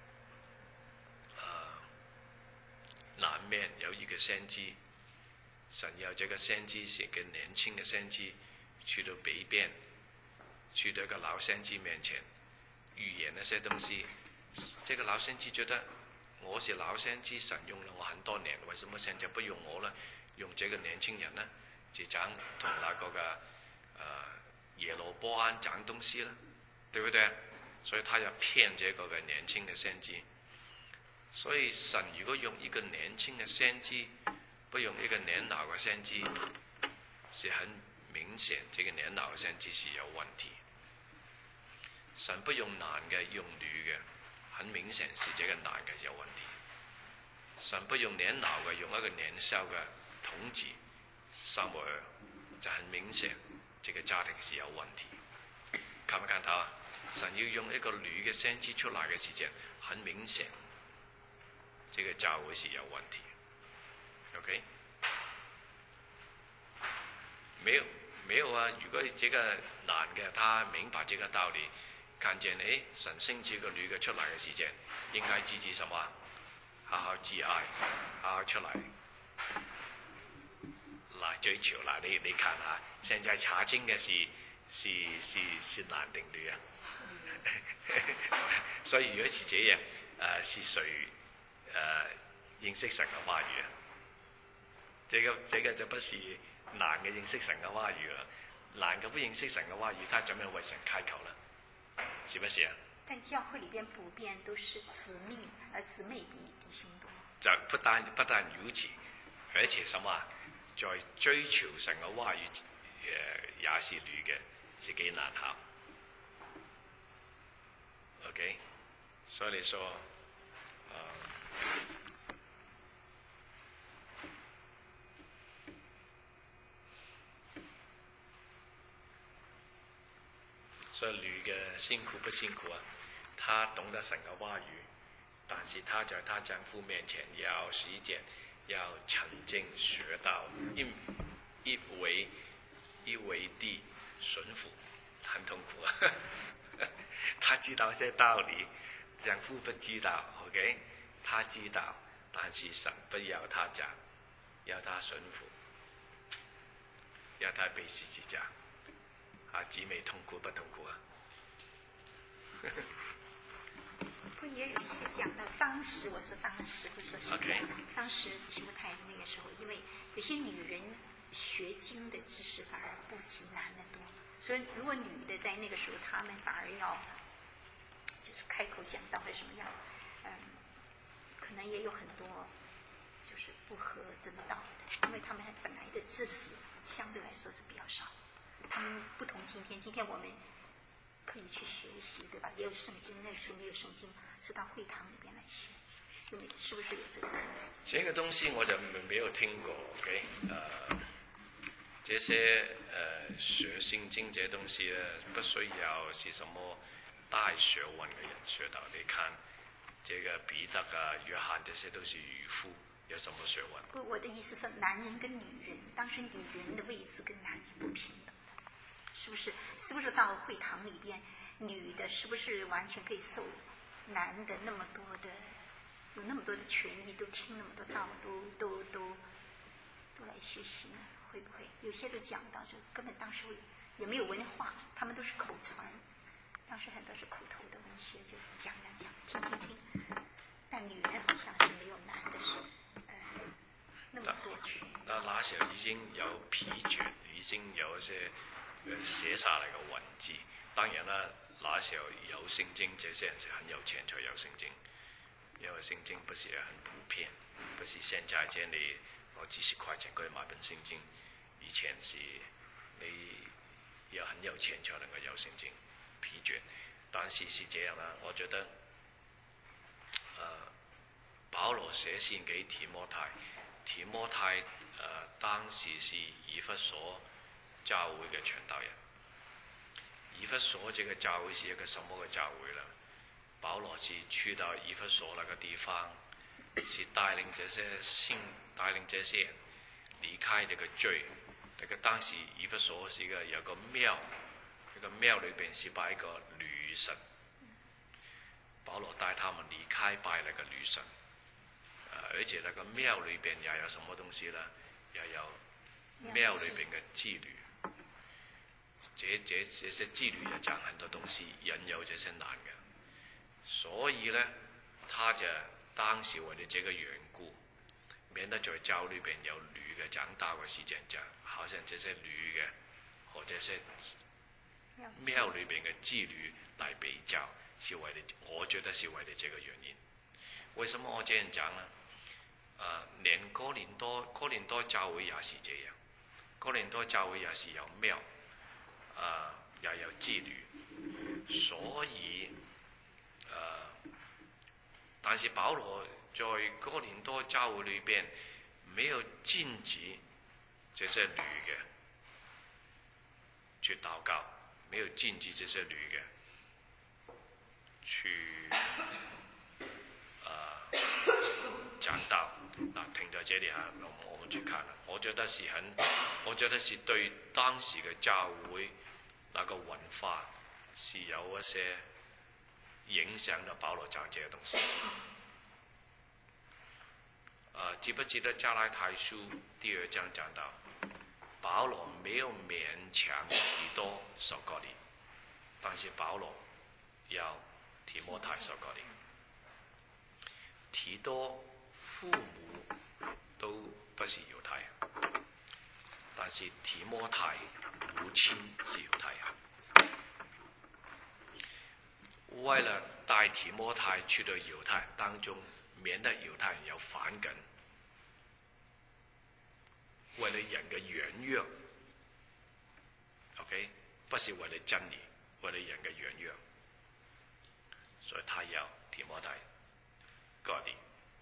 南面有一個先知，神要這個先知是一個年輕嘅先知，去到北邊，去到一個老先知面前預言那些東西，這個老先知覺得。我是老先知，神用了我很多年，為什麼現在不用我呢？用這個年輕人呢？就講同那個嘅耶羅波安講東西呢，對不對？所以他要騙這個嘅年輕嘅先知。所以神如果用一個年輕嘅先知，不用一個年老嘅先知，是很明顯，這個年老嘅先知是有問題。神不用男嘅，用女嘅。很明顯是這個男嘅有問題，神不用年老嘅，用一個年少嘅統治撒母耳，就很明顯這個家庭是有問題。看唔看到啊？神要用一個女嘅先知出來嘅時間，很明顯，這個教會是有問題。OK， 沒有啊！如果這個男嘅他明白這個道理。看見神興起個女嘅出嚟嘅時間，應該支持什麼？好好自愛，好好出嚟，來追求啦！你看下，現在查經嘅是男定女啊？所以如果是這樣，是誰認識神嘅話語啊？這個就不是男嘅認識神嘅話語啦，男嘅不認識神嘅話語，他怎麼為神開口呢？是不是啊？ 但教會裏邊普遍都是姊妹比弟兄多。 就不但如此，而且什麼？在追求神嘅話語，也是女嘅，是幾難考。OK， 所以你說，所以女嘅辛苦不辛苦啊？她懂得神嘅話語，但是她在她丈夫面前要實踐，要沉靜學道，一為地順服，很痛苦啊！她知道些道理，丈夫不知道 ，OK？ 她知道，但是神不要她講，要她順服，要她背十字架。姊妹痛苦不痛苦啊？ 不也有一些講到當時，我說當時，不說現在。當時提摩太那個時候，因為有些女人學經的知識反而不及男的多，所以如果女的在那個時候，她們反而要就是開口講道或者什麼樣，可能也有很多就是不合真道的，因為他們本來的知識相對來說是比較少。他們不同今天我們可以去学习，对吧？也有圣经，那时候没有圣经，是到会堂里边来学，是不是有这个可能？ 这个东西我就没有听过 ，OK，这些学圣经这些东西呢，不需要是什么大学问的人学到。你看这个彼得啊、约翰这些都是渔夫，有什么学问？ 不，我的意思是，男人跟女人，当时女人的位置跟男人不平等的，是不是？是不是到会堂里边，女的是不是完全可以受男的那么多的，有那么多的权益，都听那么多道，都来学习呢？会不会有些都讲到，就根本当时也没有文化，他们都是口传，当时很多是口头的文学，就讲呀讲，听。但女人好像是没有男的是那么多权。 那时候已经有批决，已经有一些写下来的文字。当然啦，那时候有圣经，这些人是很有钱才有圣经，因为圣经不是很普遍，不是现在这里我几十块钱可以买本圣经。以前是你要很有钱才能够有圣经批准，但是是这样啦。我觉得，保罗写信给提摩太，当时是以弗所教会嘅传道人。以弗所这个教会是一个什么嘅教会呢？保罗是去到以弗所那个地方，是带领这些人离开这个罪。那个当时以弗所是有个庙，那个庙里边是拜一个女神。保罗带他们离开拜那个女神，而且那个庙里边也有什么东西呢？也有庙里边的妓女。这些妓女也讲很多东西，引诱这些男人。所以呢，他就当时为了这个缘故，免得在教里边有女嘅讲道嘅时间讲，好像这些女嘅和这些庙里边嘅妓女来比较，是为了，我觉得是为了这个原因。为什么我这样讲呢？连哥林多教会也是这样，哥林多教会也是有庙，也有妓女，所以但是保罗在哥林多教会里边没有禁止这些女嘅去祷告，没有禁止这些女嘅去讲道。停在这里我们去看了，我觉得是对当时嘅教会那个文化是有一些影响到保罗讲这个东西。记不记得加拉太书第2章讲到，保罗没有勉强提多受割礼，但是保罗要提摩太受割礼。提多父母都不是犹太人，但是提摩太母亲是犹太人。为了带提摩太去到犹太人当中，免得犹太人有反感，为了人嘅軟弱 ，OK， 不是為了真理，為了人嘅軟弱，所以他要提摩太割禮。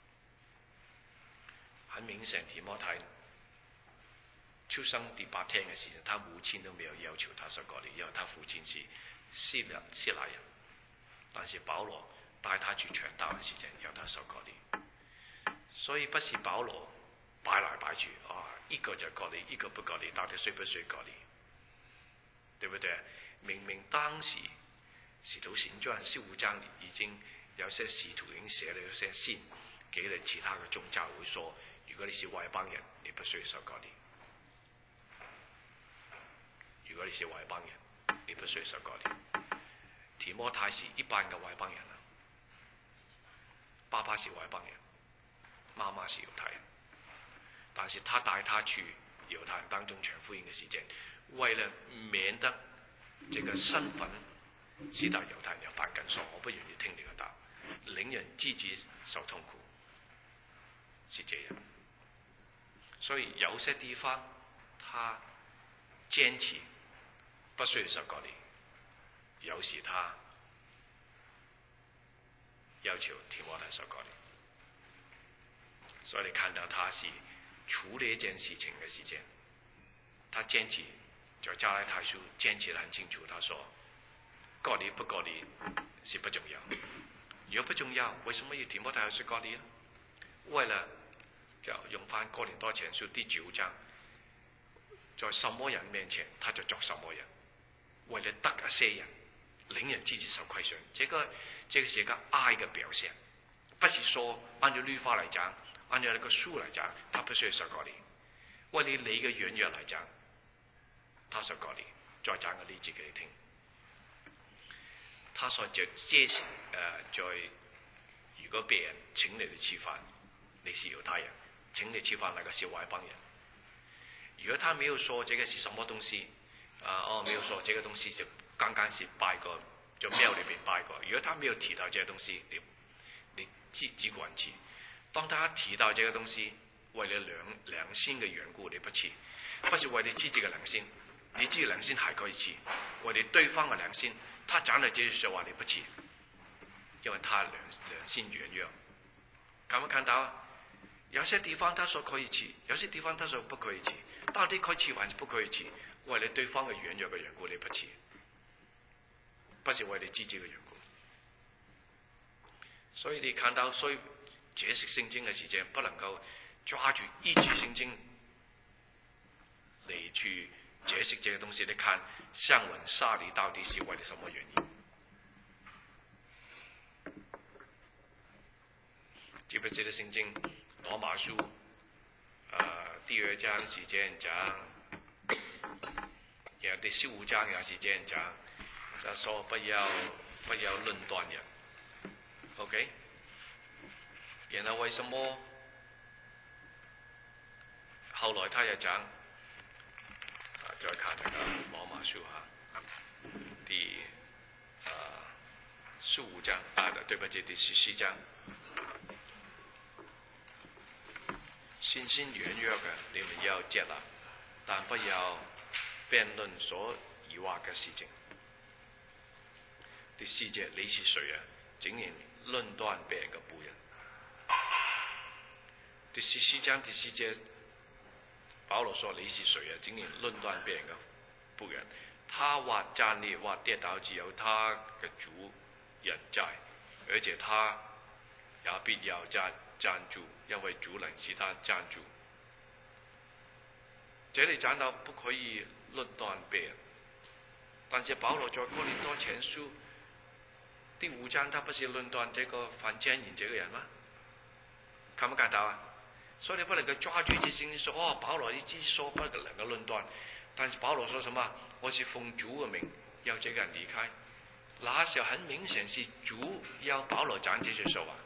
很明顯，提摩太出生第8天嘅時候，他母親都沒有要求他受割禮，因為他父親是希臘人。但是保羅帶他去傳道嘅時候，要他受割禮。所以不是保羅擺來擺去一個就割禮，一個不割禮，到底需不需割禮？對不對？明明當時使徒行傳15章已經有些使徒已經寫了一些信給了其他嘅宗教會說，如果你是外邦人，你不需要受割禮。如果你是外邦人，你不需要受割禮。提摩太是一般嘅外邦人啊，爸爸是外邦人，媽媽是猶太人，但是他帶他去猶太人當中傳福音嘅時間，為了免得這個身份使到猶太人有反感，說我不願意聽你嘅道，令人自己受痛苦，是這樣。所以有些地方他堅持不需要受割禮， 有时他要求提摩太受割礼，所以你看到他是处理一件事情的时间，他坚持在加拉太书坚持得很清楚，他说割礼不割礼是不重要，如果不重要，为什么要提摩太去割礼呢？为了就用翻哥林多前书第9章，在什么人面前他就做什么人，为了得一些人，令人自己受亏损，这个是一个爱的表现，不是说按照律法来讲，按照那个书来讲，他不需要受割礼，为了你嘅軟弱嚟講，他受割禮。再講個例子給你聽。他說在如果別人請你哋吃飯，你是猶太人，請你吃飯那個是外邦人。如果他沒有說這個是什麼東西，沒有說這個東西就剛剛是拜過，就廟裏邊拜過。如果他沒有提到這個東西，你只管吃。當他提到這個東西，為了良心嘅緣故，你不吃，不是為你自己嘅良心，你自己良心還可以吃，為你對方嘅良心，他講了這句說話你不吃，因為他良心軟弱。看沒看到？有些地方他說可以吃，有些地方他說不可以吃，到底可以吃還是不可以吃？為了對方嘅軟弱嘅緣故，你不吃，不是為你自己嘅緣故。所以你看到，所以解釋聖經嘅時間，不能夠抓住依據聖經嚟去解釋這個東西。你看上文下理到底是為了什麼原因？記不記得聖經羅馬書第2章是這樣講，然後第15章也是這樣講，就說不要論斷人。OK， 然後為什麼後來他又講？再看那個羅馬書第15章對不起，第14章。信心軟弱嘅，你們要接納，但不要辯論所疑惑嘅事情。第4節，你是誰啊？竟然論斷別人嘅僕人。第14章第4節，保羅說：你是誰啊？竟然論斷別人嘅僕人。他或站立或跌倒，只有他嘅主人在，而且他也必要站住，因為主能使他站住。這裡講到不可以論斷別人，但是保羅在哥林多前書第5章，他不是論斷這個犯奸淫這個人嗎？看不看到啊？所以你不能夠抓住這聖經說，保羅一直說不能夠論斷，但是保羅說什麼？我是奉主的名要這個人離開。那時候很明顯是主要保羅講這些說話。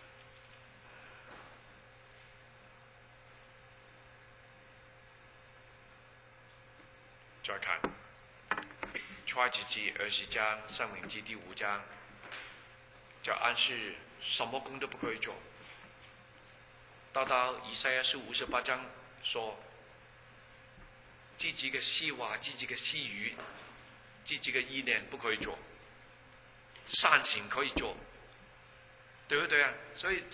再看出埃及記20章，申命記第5章，就暗示什麼工都不可以做。到以賽亞書58章說，自己嘅思話、自己嘅私語、自己嘅意念不可以做，善行可以做，對不對啊？所以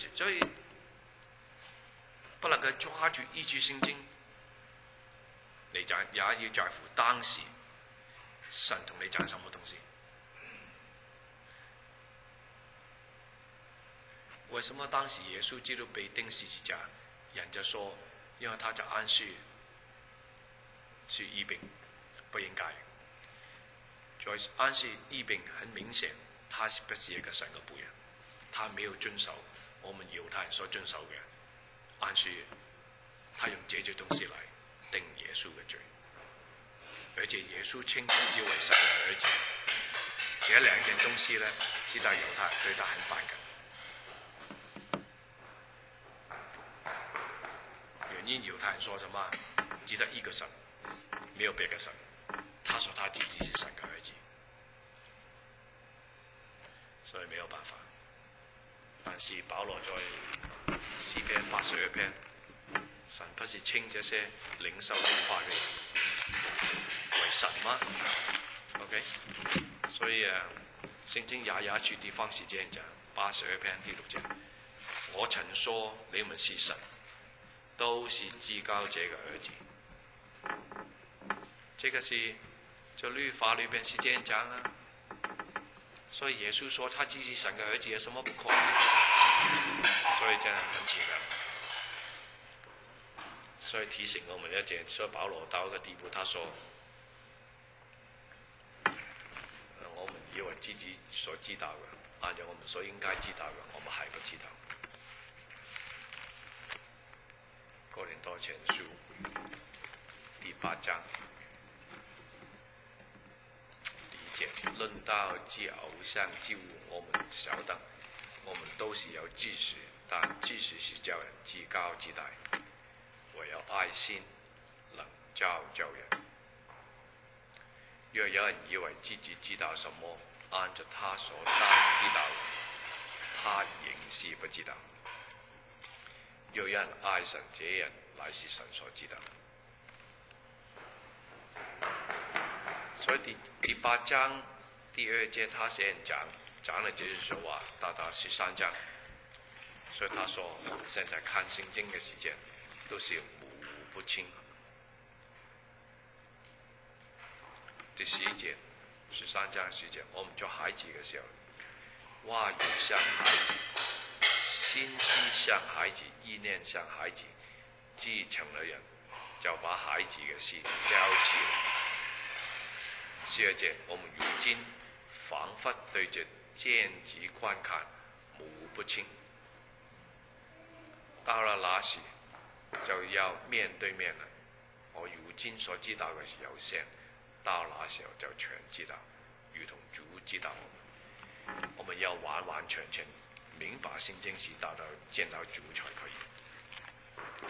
不能夠抓住依據聖經嚟講，也要在乎當時神同你講什麼東西。為什麼當時耶穌基督被釘十字架，人就說，因為他在安息是醫病，不應該。在安息醫病，很明顯，他是不是一個神嘅僕人？他沒有遵守我們猶太人所遵守嘅安息日，他用這些東西來定耶穌嘅罪，而且耶穌稱自己為神嘅兒子。這兩件東西呢，是對猶太人對他很反感。原因猶太人說什麼？只得一個神，沒有別個神。他說他自己是神嘅兒子，所以沒有辦法。但是保羅在詩篇82篇，神不是稱這些領受律法嘅人為神嗎？ OK， 所以圣经雅雅去地方是这样讲，82篇第6节，我曾说你们是神，都是至高者的儿子。这个是就律法里边是这样讲啊。所以耶稣说他自己是神的儿子，有什么不可以？所以真的很奇怪。所以提醒我们一点，所以保罗到一个地步，他说，我们以为自己所知道的，按照我们所应该知道的，我们还不知道。哥林多前书第8章1节，论到之偶像之物，我们晓得，我们都是有知识，但知识是叫人自高自大。唯有愛心能造就人。若有人以為自己知道什麼，按照他所當知道的，他仍是不知道。若有人愛神，這人乃是神所知道。所以第8章第2節，他寫人講了這句說話，到13章。所以他說，我們現在看聖經的時間都是模糊不清。第11節，13章11節，我們做孩子的時候，話語像孩子，心思像孩子，意念像孩子，既成了人，就把孩子的事丟棄了。12節，我們如今彷彿對着鏡子觀看，模糊不清。到了那時，就要面對面了。我如今所知道的是有限，到那時候就全知道，如同主知道我們。我們要完完全全明白聖經是達到見到主才可以。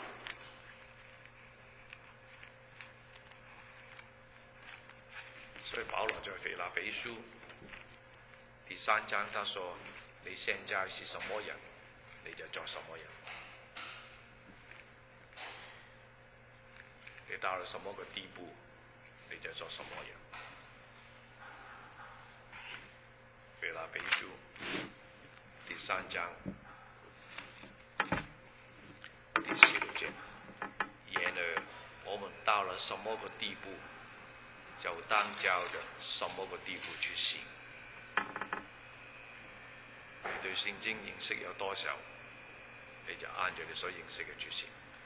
所以保羅在腓立比書第3章，他說：你現在是什麼人，你就做什麼人。你到了什麼個地步，你就做什麼人。腓立比書第3章第16節，然而我們到了什麼個地步，就當照着什麼個地步去行。你對聖經認識有多少，你就按照你所認識嘅去行。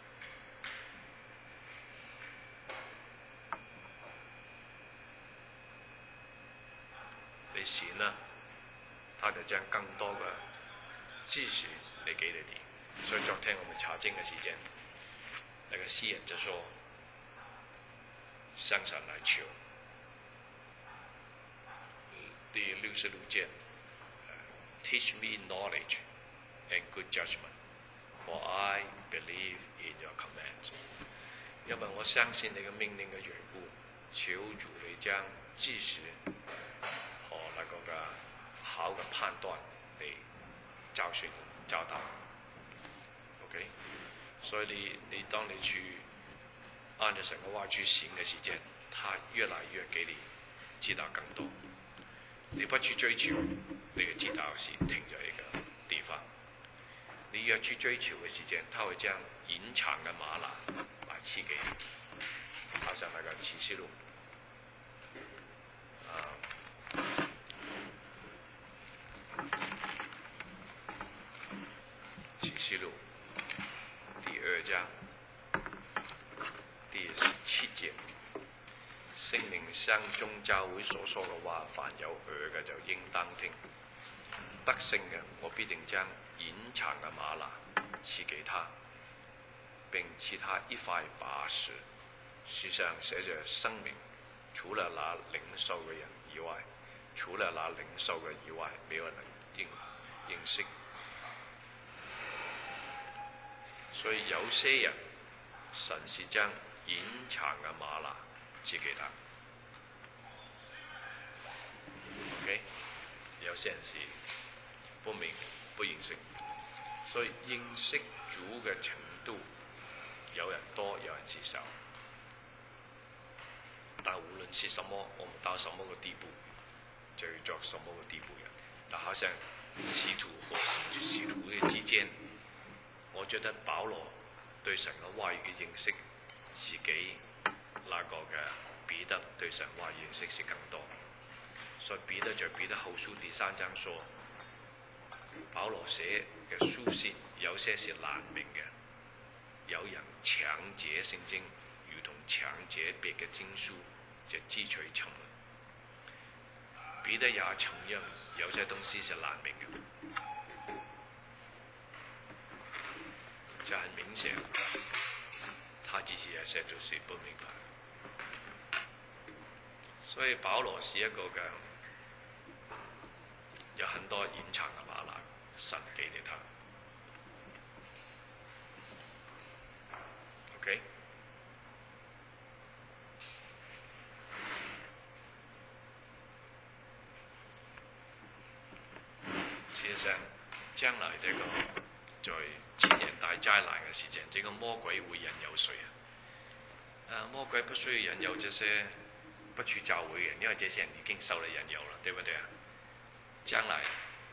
你行了，他就將更多嘅知識嚟給你哋。所以昨天我們查經嘅時間，那個詩人就說：向神來求。第66節 ，Teach me knowledge and good judgment, for I believe in your commands。因為我相信你嘅命令嘅緣故，求主你將知識和那個嘅好嘅判斷嚟教訓教導。OK， 所以你當你去按照神嘅話去行嘅時間，他越來越給你知道更多。你不去追求，你就知道是停咗一個地方。你越去追求嘅時間，他會將隱藏嘅嗎哪來賜給你，好像那個啟示錄。啟示錄第2章第17節，聖靈向眾教會所說嘅話，凡有耳嘅就應當聽。得勝嘅，我必定將隱藏嘅嗎哪賜給他，並賜他一塊白石，石上寫着生命。除了那領受嘅人以外，除了那領受嘅以外，沒有人認識。所以有些人，神是將隱藏嘅嗎哪賜給他。OK， 有些人是不明不認識，所以認識主嘅程度，有人多，有人是少。但無論是什麼，我們到什麼個地步， 就要做什么地步人。那好像使徒和使徒嘅之間，我覺得保羅對神嘅話語嘅認識是比那個嘅彼得對神話語認識是更多。所以彼得就彼得後書第3章說，保羅寫嘅書信有些是難明嘅，有人強解聖經，如同強解別嘅經書，就自取沉淪。彼得也承認有些東西是難明嘅，就很明顯，他自己也寫就是不明白。所以保羅是一個嘅有很多隱藏嘅嗎哪，神給了他。OK。事實上，將來這個在千年大災難嘅時間，這個魔鬼會引誘誰啊？魔鬼不需要引誘這些不去教會嘅人，因為這些人已經受了引誘了，對不對啊？將來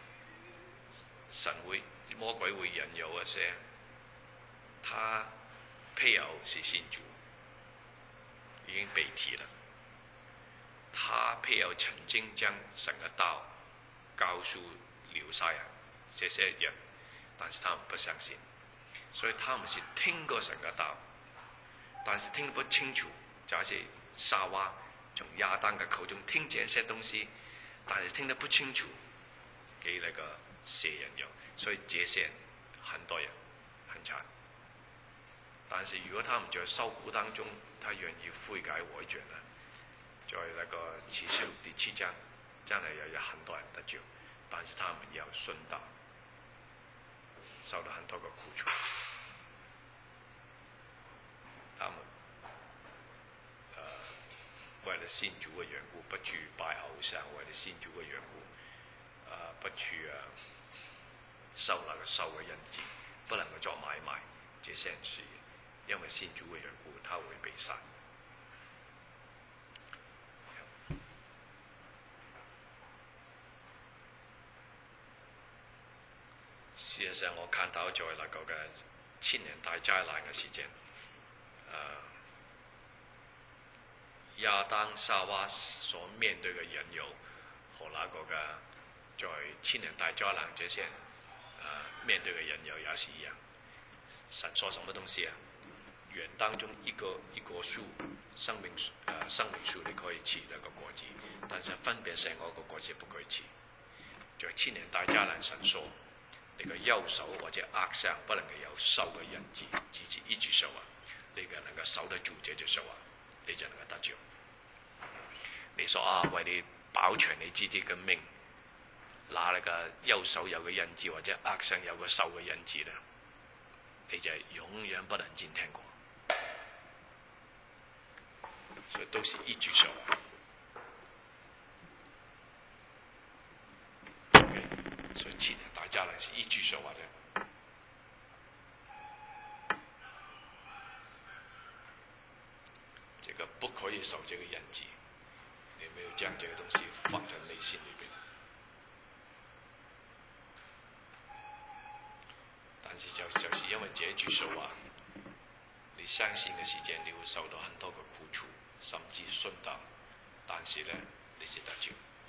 魔鬼會引誘一些，他配偶是信主，已經被提了，他配偶曾經將神嘅道告訴流晒啊！這些人，但是他們不相信，所以他們是聽過神嘅道，但是聽不清楚，就好似夏娃從亞當嘅口中聽這些東西，但是聽得不清楚，給那個蛇引誘，所以這些人很多人很慘。但是如果他們在受苦當中，他願意悔改回轉呢，在那個啟示錄第7章，真係有很多人得救。但是他們要順道，受到很多個苦楚。他們為了信主嘅緣故，不去拜偶像；為了信主嘅緣故，不去受那個受嘅印記，不能夠做買賣。這些人是因為信主嘅緣故，他會被殺。事實上，我看到在那個嘅千年大災難嘅時間，亞當夏娃所面對嘅引誘，和那個嘅在千年大災難這些面對嘅引誘也是一樣。神說什麼東西啊？園當中一個樹，生命樹你可以吃那個果子，但是分別善惡個果子不可以吃。在千年大災難，神說，你個右手或者額上不能夠有獸嘅印記，只是一隻手啊！你個能夠守得住這隻手啊，你就能夠得救。你說啊，為你保全你自己嘅命，拿那個右手有個印記或者額上有個獸嘅印記咧，你就永遠不能進天國。所以都是一隻手。所以千年大災難是一隻手啊！這個不可以守這個印記，你沒有將這個東西放在內心裏邊。但是就是因為這隻手啊，你相信嘅時間，你會受到很多嘅苦楚，甚至殉道。但是呢，你是得救。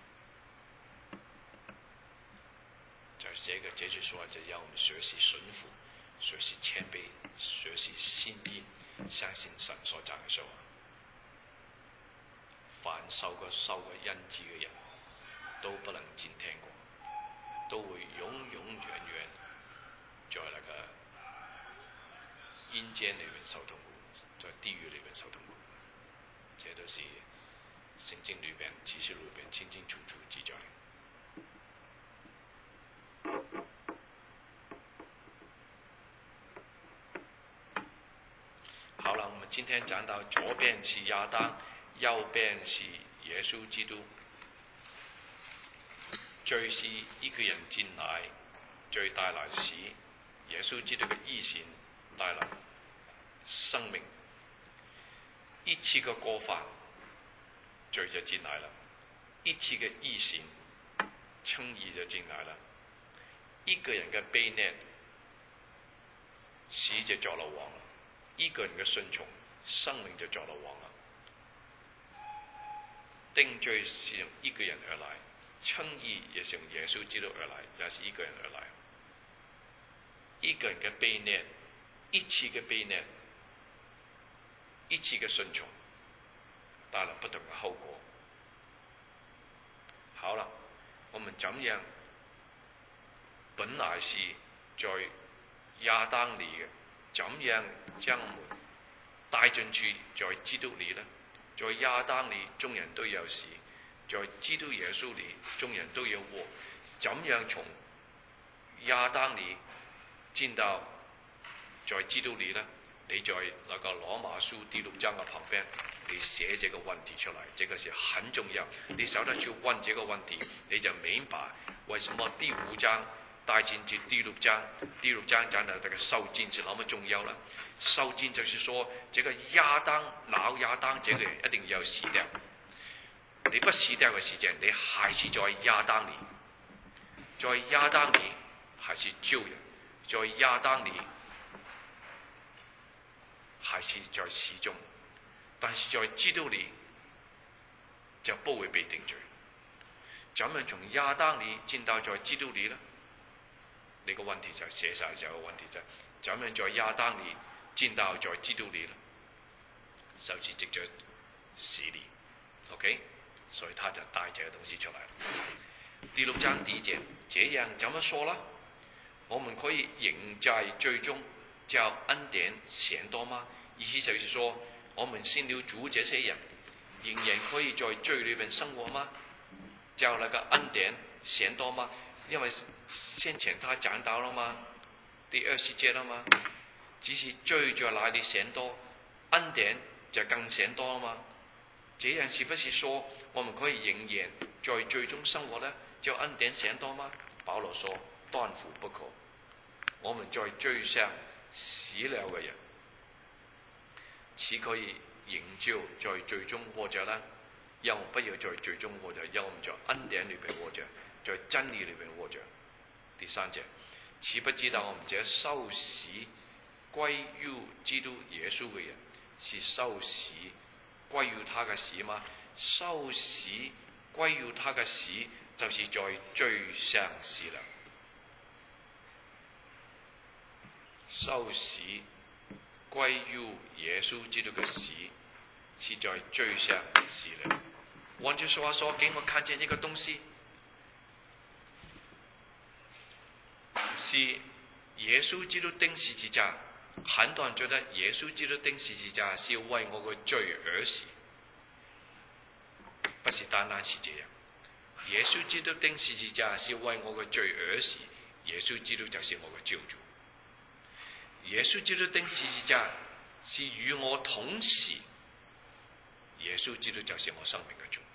這句說話就讓我們學習順服，學習謙卑，學習信意，相信神所講嘅說話。凡受過印記嘅人，都不能進天國，都會永永遠遠在那個陰間裏面受痛苦，在地獄裏面受痛苦。這都是聖經裏邊、啟示錄裏邊清清楚楚記載。好了，我們今天講到左邊是亞當，右邊是耶穌基督。罪是一個人進來，罪帶來死；耶穌基督嘅義善帶來生命。一次嘅過犯，罪就進來了。 一切嘅义行称义就进来了。一个人嘅卑劣，死就做了王了；一个人嘅顺从，生命就做了王了。定罪是用一个人而来，称义也是用耶稣基督而来，也是一个人而来。一个人嘅卑劣，一次嘅卑劣，一次嘅顺从，带来不同的后果。好了，我们怎样？本来是在亚当里嘅，怎样将我们带进去在基督里呢？在亚当里，众人都有死；在基督耶稣里，众人都有活。怎样从亚当里进到在基督里呢？你在那个罗马书第6章嘅旁边，你写这个问题出来，这个是很重要。你晓得去问这个问题，你就明白为什么第5章带进去第6章。第6章讲的这个受浸是那么重要了。受浸就是说，这个老亚当这个人一定要死掉。你不死掉嘅时间，你还是在亚当里，在亚当里还是救人，在亚当里还是在死中，但是在基督里就不会被定罪。怎么从亚当里进到在基督里呢？你个问题就写晒就有问题就怎么在亚当里进到在基督里呢？就是藉着洗礼 ，OK， 所以他就带这个东西出来了。第6章第1节，这样怎么说呢？我们可以仍在罪中叫恩典显多吗？意思就是说，我们信了主这些人，仍然可以在罪里面生活吗？叫那个恩典显多吗？因为先前他讲到了吗？第20节了吗？只是罪在哪里显多，恩典就更显多了吗？这样是不是说我们可以仍然在罪中生活呢？叫恩典显多吗？保罗说：断乎不可。我们在罪上死了嘅人，岂可以仍旧在罪中活着呢？让我们不要在罪中活着，让我们在恩典里面活着，在真理里面活着。第3节，岂不知道我们这受洗归于基督耶稣嘅人，是受洗歸於他嘅死嗎？受洗歸於他嘅死，就是在罪上死了。受洗歸於耶穌基督嘅死，是在罪上死了。換句話說，給我看見一個東西，是耶穌基督釘十字架。很多人覺得耶穌基督釘十字架是為我嘅罪而死，不是單單是這樣。耶穌基督釘十字架是為我嘅罪而死，耶穌基督就是我嘅救主。耶穌基督釘十字架是與我同死，耶穌基督就是我生命嘅主。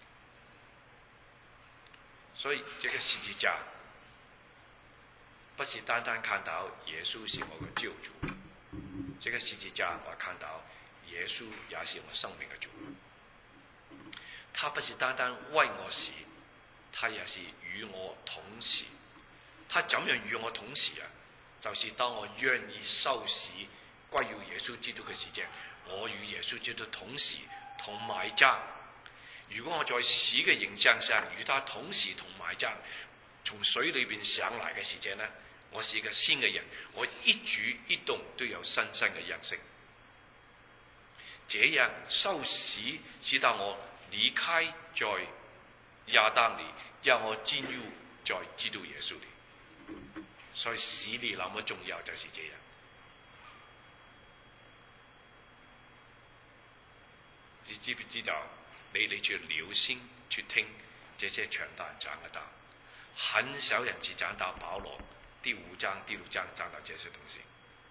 所以這個十字架不是單單看到耶穌是我嘅救主，這個十字架我看到耶穌也是我生命嘅主。他不是單單為我死，他也是與我同死。他怎樣與我同死啊？就是當我願意受死歸於耶穌基督嘅時間，我與耶穌基督同死同埋葬。如果我在死嘅形象上與他同死同埋葬，從水裏邊上來嘅時間呢，我是一個新嘅人，我一舉一動都有新生嘅樣式。這樣受死使到我離開在亞當裏，讓我進入在基督耶穌裏。所以洗禮那麼重要，就是這樣。你知不知道？你去留心去聽這些傳道人講嘅道，很少人去講到保羅第5章、第6章講到這些東西。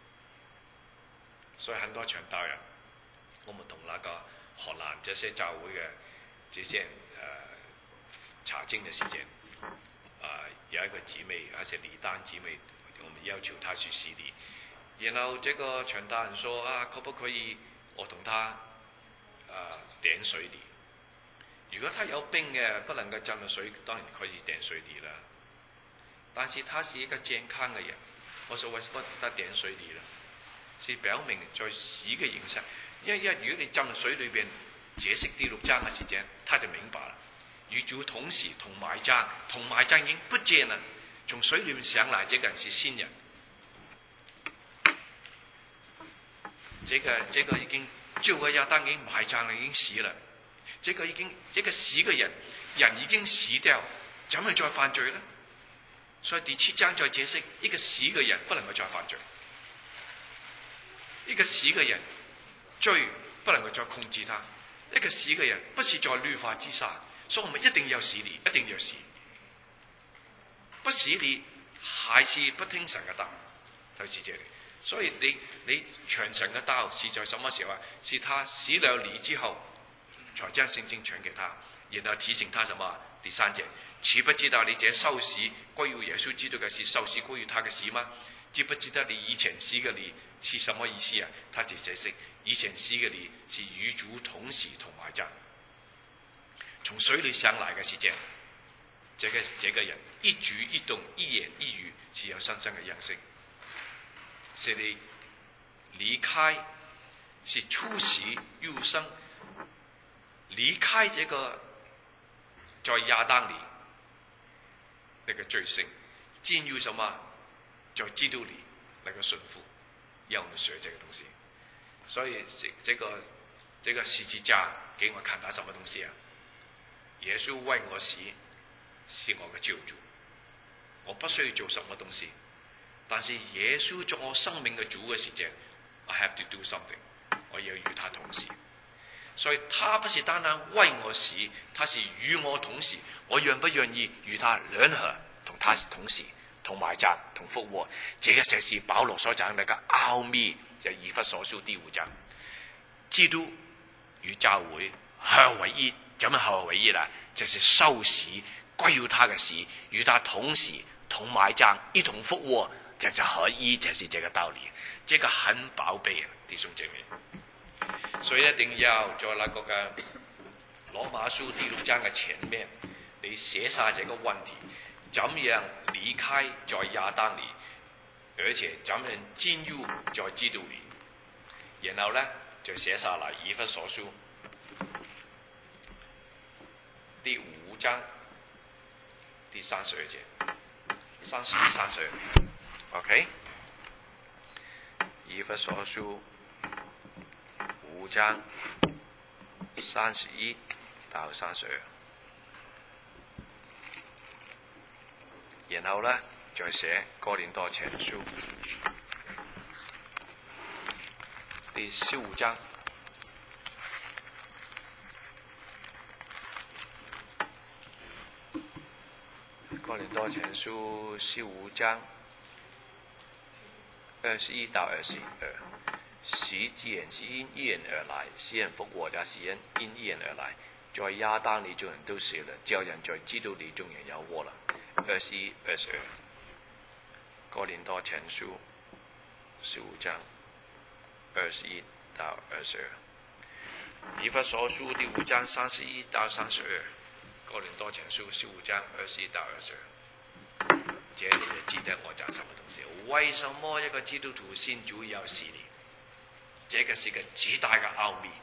所以很多傳道人，我們同那個荷蘭這些教會嘅這些查經嘅時間，有一個姊妹，還是李丹姊妹，我們要求她去洗禮。然後這個傳道人說：可不可以我同他點水禮？ 如果他有病嘅，不能夠浸入水，當然可以點水禮啦。但是他是一個健康嘅人，我所謂不得點水禮啦，是表明在死嘅形式。因為如果你浸入水裏邊解釋第6章嘅時間，他就明白啦。與主同時同埋葬，同埋葬已經不見了，從水裏面上來，這個人是新人。這個已經舊嘅亞當已經埋葬了，已經死了。這個死嘅人已經死掉，怎麼再犯罪呢？所以第7章再解釋，一個死嘅人不能夠再犯罪，一個死嘅人罪不能夠再控制他，一個死嘅人不是在律法之下，所以我們一定要洗禮，一定要洗。不洗禮還是不聽神嘅道，就是這裡。所以你傳神嘅道是在什麼時候啊？是他洗了禮之後，才將聖經傳給他，然後提醒他什麼？第3節，豈不知道你這受洗歸於耶穌基督嘅事，受洗歸於他嘅事嗎？知不知道你以前洗嘅禮是什麼意思啊？他就解釋，以前洗嘅禮是與主同死同埋葬，從水裏上來嘅時間，這個人一舉一動一言一語是有深深嘅認識，是你離開，是出死入生，離開這個在亞當裏那個罪性，進入什麼？在基督裏那個順服，要我們學這個東西。所以這個十字架給我看到什麼東西啊？耶穌為我死，是我嘅救主，我不需要做什麼東西，但是耶穌做我生命嘅主嘅時間 ，I have to do something， 我要與他同時。所以他不是單單為我死，他是與我同時。我願不願意與他聯合，同他同時，同埋葬，同復活？這個才是保羅所講那個奧秘，就以弗所書第5章，基督與教會合為一。怎麼合為一啦？就是受洗歸於他嘅死，與他同時，同埋葬，一同復活，就是合一，就是這個道理。這個很寶貝啊，弟兄姐妹。所以一定要在那個嘅羅馬書第6章嘅前面，你寫下這個問題：怎樣離開在亞當裏，而且怎樣進入在基督裏？然後呢，就寫下來以弗所書第5章第32節，31、32 ，OK？ 以弗所書5章31到32，然後呢，再寫哥林多前書第15章。哥林多前書15章21到22，死既然是因一人而來，死人復活也是因一人而來。在亞當裏眾人都死了，叫人在基督裏眾人有禍了。21、22，哥林多前書15章21到22，以弗所書第5章31到32。哥林多前書15章21到22，這你就記得我講什麼東西。為什麼一個基督徒信主要洗禮？這個是個極大嘅奧秘，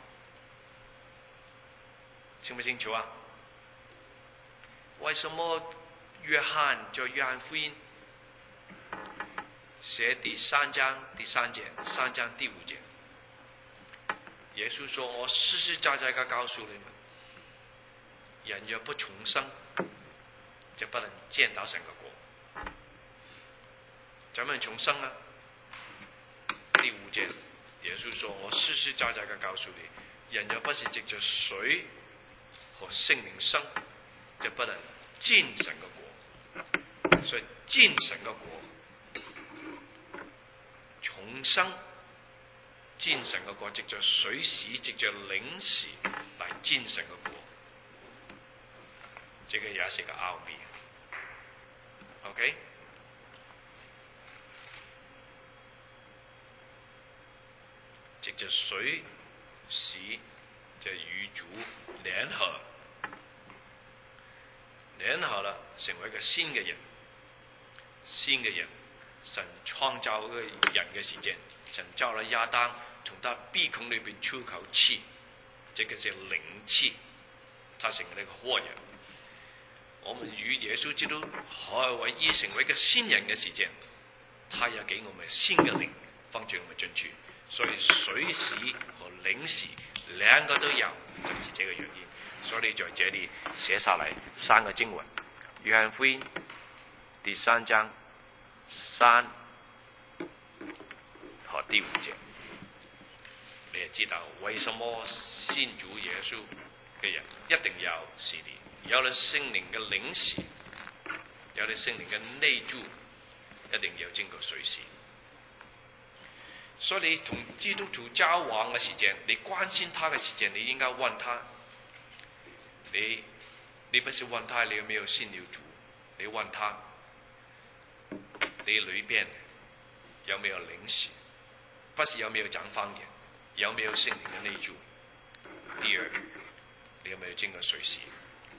清不清楚啊？為什麼約翰在約翰福音寫第3章第3節，3章第5節，耶穌說：我實實在在嘅告訴你們，人若不重生，就不能見到神嘅國。怎樣重生啊？第5節，耶穌說：我實實在在嘅告訴你，人若不是藉着水和聖靈生，就不能見神嘅國。所以見神嘅國，重生見神嘅國，藉着水洗，藉着靈洗嚟見神嘅國。這個也是個奧秘 ，OK？ 藉着水洗，就與主聯合， 然后呢，成為一個新嘅人。新嘅人，神創造個人嘅時間，神造了亞當，從他鼻孔裏邊出口氣，這個是靈氣，他成為一個活人。我們與耶穌基督合為一，成為一個新人嘅時間，他也給我們新嘅靈放進我們進去，所以水洗和靈洗兩個都有，就是這個原因。所以在這裏寫下來三個經文，約翰福音第3章3和第5節，你也知道為什麼信主耶穌嘅人一定要洗禮，有了聖靈嘅靈洗，有了聖靈嘅內住，一定要經過水洗。所以你同基督徒交往嘅時間，你關心他嘅時間，你應該問他，你不是問他你有沒有信了主，你問他你裏邊有沒有靈洗，不是有沒有講方言，有沒有聖靈嘅內住。第二，你有沒有經過水洗？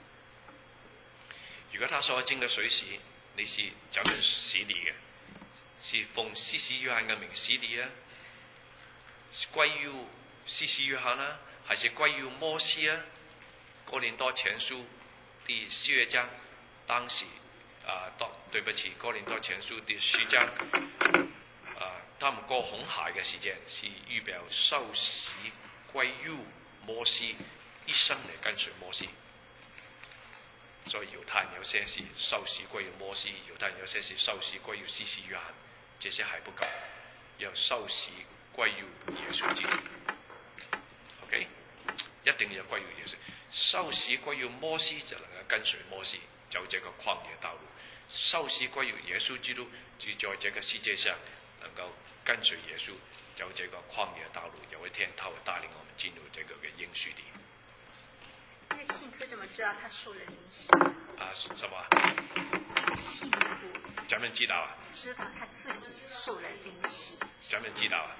如果他說經過水洗，你是怎樣洗禮嘅？是奉施洗約翰嘅名洗禮啊？歸於施洗約翰啊？還是歸於摩西啊？哥林多前書第10章，當時對不起，哥林多前書第10章，他們過紅海嘅時間是預表受洗歸於摩西，一生嚟跟隨摩西。所以猶太人有些是受洗歸於摩西，猶太人有些是受洗歸於施洗約翰，這些還不夠，要受洗歸於耶穌基督。OK， 一定要歸於耶穌。受洗歸於摩西就能夠跟隨摩西走這個曠野道路，受洗歸於耶穌基督就在這個世界上能夠跟隨耶穌走這個曠野道路，有一天他會帶領我們進入這個嘅應許地。 那信徒怎麼知道他受了靈洗？ 什麼？ 信徒怎麼知道啊？ 知道他自己受了靈洗。 怎麼知道啊？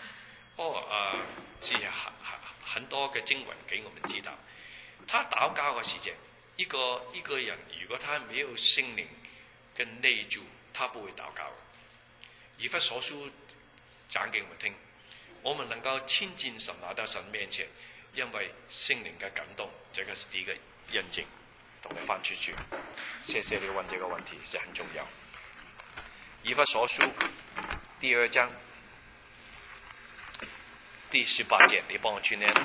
是很多嘅經文給我們知道。他禱告嘅時間，一個人如果他沒有聖靈嘅內住，他不會禱告。以弗所書講給我們聽，我們能夠親近神，來到神面前，因為聖靈嘅感動，這個是第一個印證。同你翻出去，謝謝你問這個問題是很重要。以弗所書第2章第18節，你幫我去念。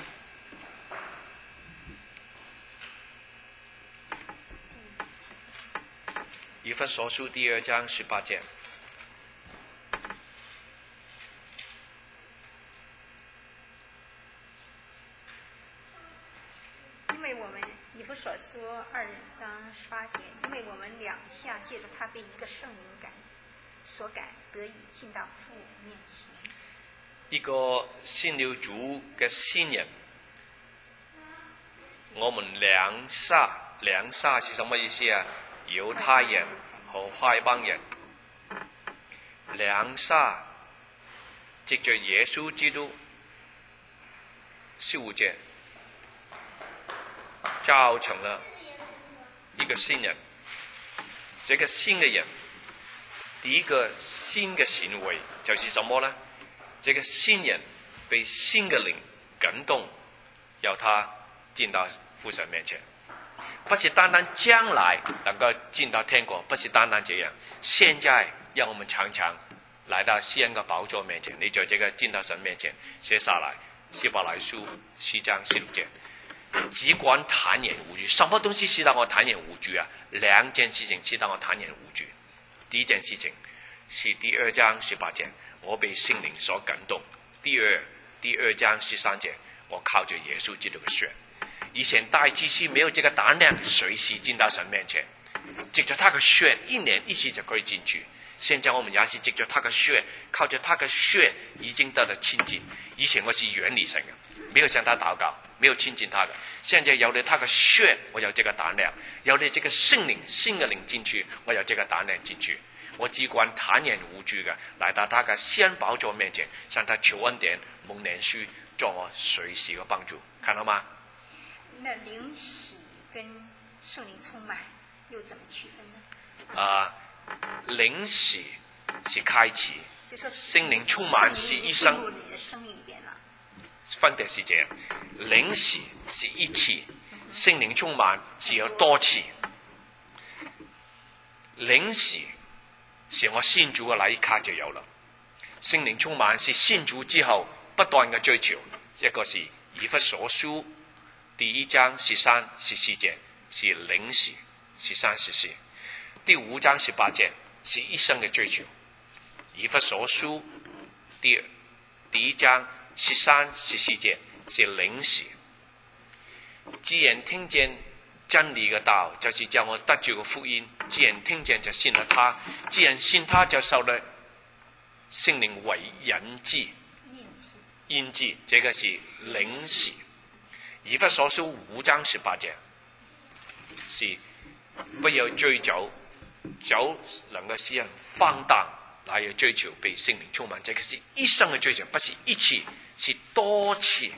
以弗所書第2章18節。 因為我們以弗所書2章18節，因為我們兩下借着他被一個聖靈所感，得以進到父面前。 一個信了主嘅新人，我們兩下是什麼意思啊？猶太人和外邦人，兩下藉着耶穌基督受者，造成了一個新人。這個新嘅人，第一個新嘅行為就是什麼呢？這個新人被新嘅靈感動，要他進到父神面前。不是單單將來能夠進到天國，不是單單這樣。現在讓我們常常來到施恩嘅寶座面前，你在這個進到神面前寫下來，希伯來書4章16節，只管坦然無懼。什麼東西使到我坦然無懼啊？兩件事情使到我坦然無懼。第一件事情是第2章18節，我被聖靈所感動。第二章13節，我靠着耶穌基督嘅血。以前大祭司沒有這個膽量隨時進到神面前，藉着他的血一年一次就可以進去。現在我們也是藉着他的血，靠着他的血已經得了親近。以前我是遠離神嘅，沒有向他禱告，沒有親近他的。現在有了他的血，我有這個膽量；有了這個聖靈新嘅靈進去，我有這個膽量進去。我只管坦然無懼嘅來到他嘅施恩寶座面前，向他求恩典、蒙憐恤，做我隨時嘅幫助。看到嗎？ 那靈洗跟聖靈充滿又怎么区分呢？ 灵喜是开始， 就说心灵充满是一生。 进入你的生命里边了。 分别是这样，灵喜是一次，心灵充满是有多次。灵喜是我信主嘅那一刻就有了，心靈充滿是信主之後不斷嘅追求。一個是以弗所書第1章13、14節是靈喜13、14，第5章18節是一生嘅追求。以弗所書第1章13、14節是靈喜。既然聽見真理嘅道，就是叫我得救嘅福音。既然聽見就信了他，既然信他就受了聖靈為印記，印記，這個是靈喜。以弗所書5章18節是不要追走，走能夠使人放蕩，那要追求被聖靈充滿。這個是一生嘅追求，不是一次，是多次。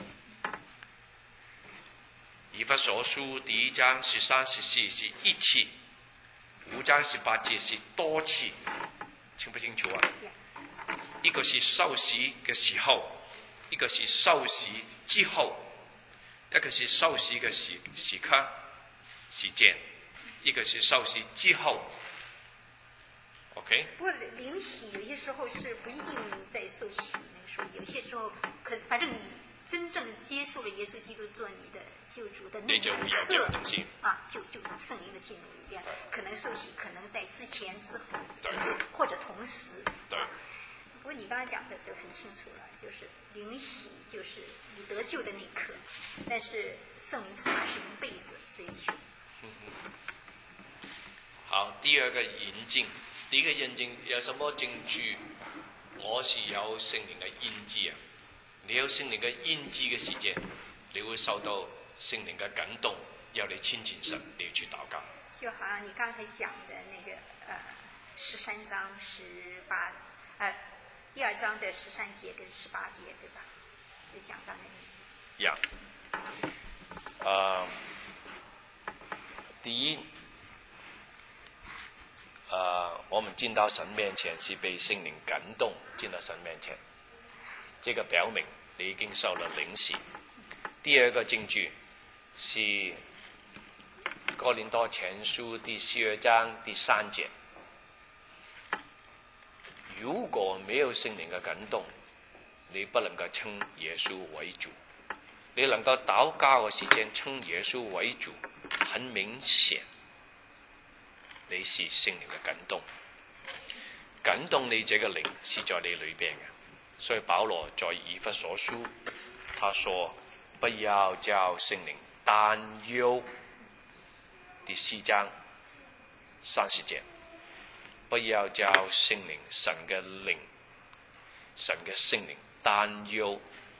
以弗所書第1章13、14是一次，5章18節是多次，清不清楚啊？一個是受洗嘅時候，一個是受洗之後，一個是受洗嘅時刻時間，一個是受洗之後。OK。 不過靈洗有些時候是不一定在受洗那個時候，有些時候反正你真正接受了耶穌基督做你的救主的那一刻就聖靈的進入裏邊，可能受洗，可能在之前之後，或者同時。 對。 不過你剛才講的都很清楚了，就是靈洗就是你得救的那一刻，但是聖靈充滿是一輩子追求。 好，第二個印證，第一個印證有什麼證據？我是有聖靈嘅印記啊！你有聖靈嘅印記嘅時間，你會受到聖靈嘅感動，要你親近神，你要去禱告。 就好像你剛才講的那個13章18第2章的13節跟18節，對吧？就講到那裡。 第一，我們進到神面前是被聖靈感動，進到神面前，這個表明你已經受了靈洗。第二個證據是哥林多前書第12章第3節，如果沒有聖靈嘅感動，你不能夠稱耶穌為主。你能夠禱告嘅時間稱耶穌為主，很明顯你是聖靈嘅感動，感動你這個靈是在你裏邊嘅。所以保羅在以弗所書他說不要叫聖靈擔憂，第4章30節，不要叫聖靈神嘅靈神嘅聖靈擔憂。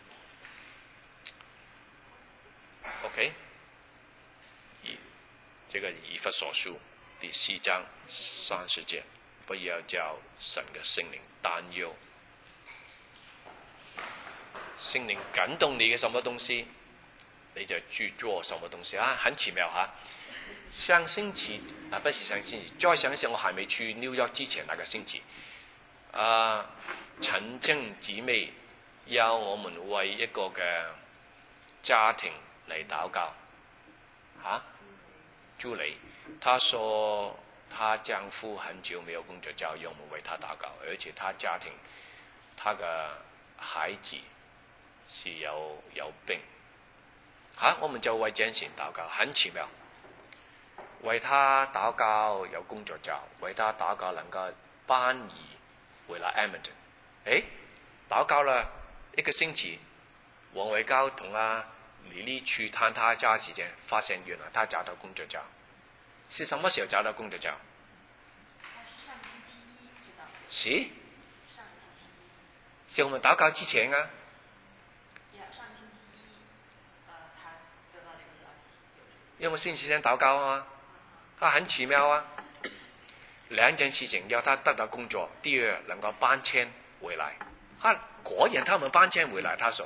OK， 這個以弗所書第4章30節，不要叫神嘅聖靈擔憂。聖靈感動你嘅什麼東西，你就去做什麼東西啊！很奇妙哈！上星期啊，不是上星期，再上一次我還沒去紐約之前那個星期，陳正姊妹要我們為一個嘅家庭嚟禱告，助理，她說她丈夫很久沒有工作，叫我們為她禱告，而且她家庭，她的孩子是有病，我們就為這件事禱告，很奇妙，為她禱告有工作做，為她禱告能夠搬移回來 Edmonton， 禱告了一個星期，王偉高同李麗去探他家時間，發現原來他找到工作做。是什麼時候找到工作做？是我們禱告之前啊。因為星期天禱告啊，很奇妙啊。兩件事情，要他得到工作，第二能夠搬遷回來。果然他們搬遷回來，他說。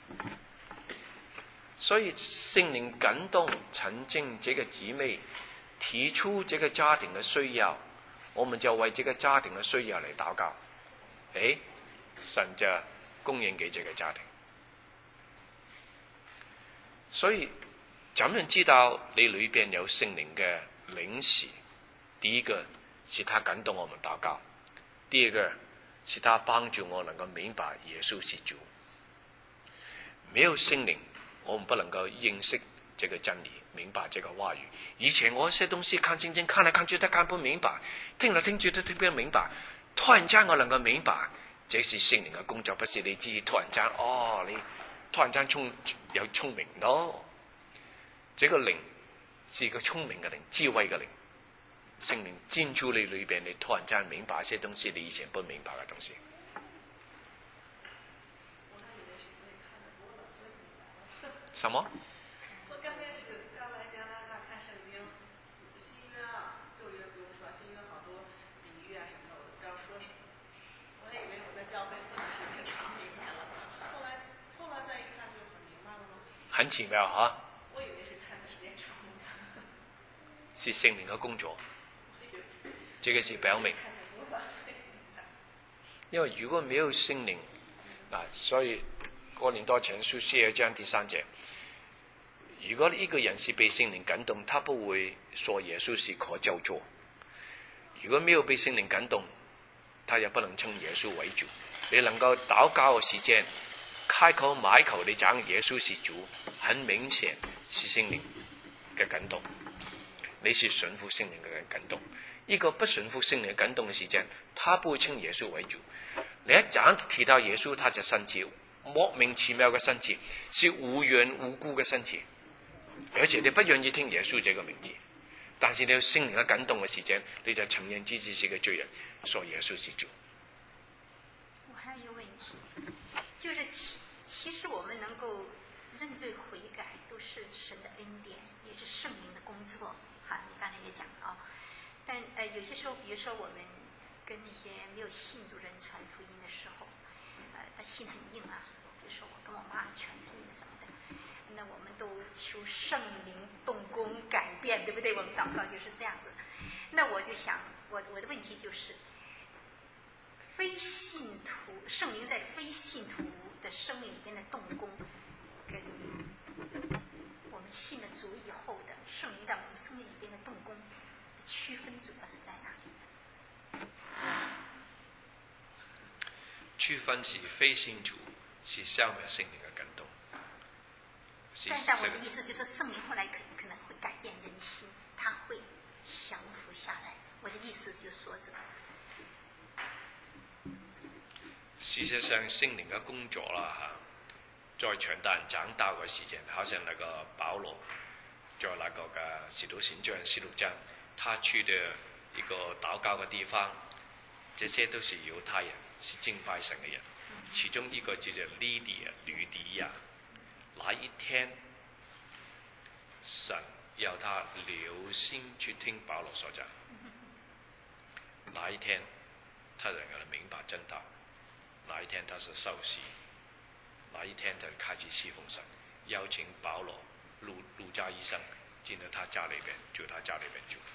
所以聖靈感動陳靜這個姊妹， 提出这个家庭的需要，我们就为这个家庭的需要嚟祷告，神就供應給這個家庭。所以怎樣知道你裏邊有聖靈嘅領事？第一個是他感動我們禱告，第二個是他幫助我能夠明白耶穌是主。沒有聖靈，我們不能夠認識這個真理，明白這個話語。以前我一些東西看清清，看來看去都看不明白，聽來聽去都聽不明白。突然間我能夠明白，這是聖靈嘅工作，不是你自己突然間你突然間有聰明咯。這個靈是個聰明嘅靈，智慧嘅靈。聖靈進駐你裏邊，你突然間明白一些東西你以前不明白嘅東西。什麼？ 我刚开始刚来加拿大看圣经，新约旧约不用说，新约好多比喻什么的，我都不知道说什么。我还以为我在教会混的时间长明白了，后来再一看就很明白了吗？ 很奇妙哈！ 我以为是看的时间长明白了。 是聖靈嘅工作，這個是表明。因為如果沒有聖靈，所以哥林多前書12章第3節，如果一個人是被聖靈感動，他不會說耶穌是可救助；如果沒有被聖靈感動，他也不能稱耶穌為主。你能夠禱告嘅時間，開口埋口你講耶穌是主，很明顯是聖靈嘅感動，你是順服聖靈嘅感動。一個不順服聖靈嘅感動嘅時間，他不會稱耶穌為主。你一講提到耶穌，他就生氣，莫名其妙嘅生氣，是無緣無故嘅生氣，而且你不願意聽耶穌這個名字。但是你有聖靈嘅感動嘅時間，你就承認自己是個罪人，說耶穌是主。 我還有一個問題，就是其實我們能夠認罪悔改，都是神的恩典，也是聖靈的工作。哈，你剛才也講了但有些時候，比如說我們跟那些沒有信主人傳福音的時候，他心很硬啊。比如說我跟我媽傳福音什麼的，那我們都求聖靈動工改變，對不對？我們禱告就是這樣子。那我就想，我的問題就是，非信徒聖靈在非信徒的生命裏邊的動工，跟我們信了主以後的聖靈在我們生命裏邊的動工。區分主要是在哪裡？ 區分是非信徒是消滅聖靈嘅感動。 但我的意思就是說，聖靈後來可能會改變人心，他會降服下來。我的意思就說這個。 事實上，聖靈嘅工作啦在傳道人講道嘅時間，好像那個保羅在那個嘅使徒行傳16章。他去的一個禱告嘅地方，這些都是猶太人，是敬拜神嘅人。其中一個叫做呂底亞。那一天，神要他留心去聽保羅所講。那一天，他能夠明白真道。那一天，他是受洗。那一天，他開始侍奉神，邀請保羅、路加醫生進到他家裏邊，住他家裏邊住。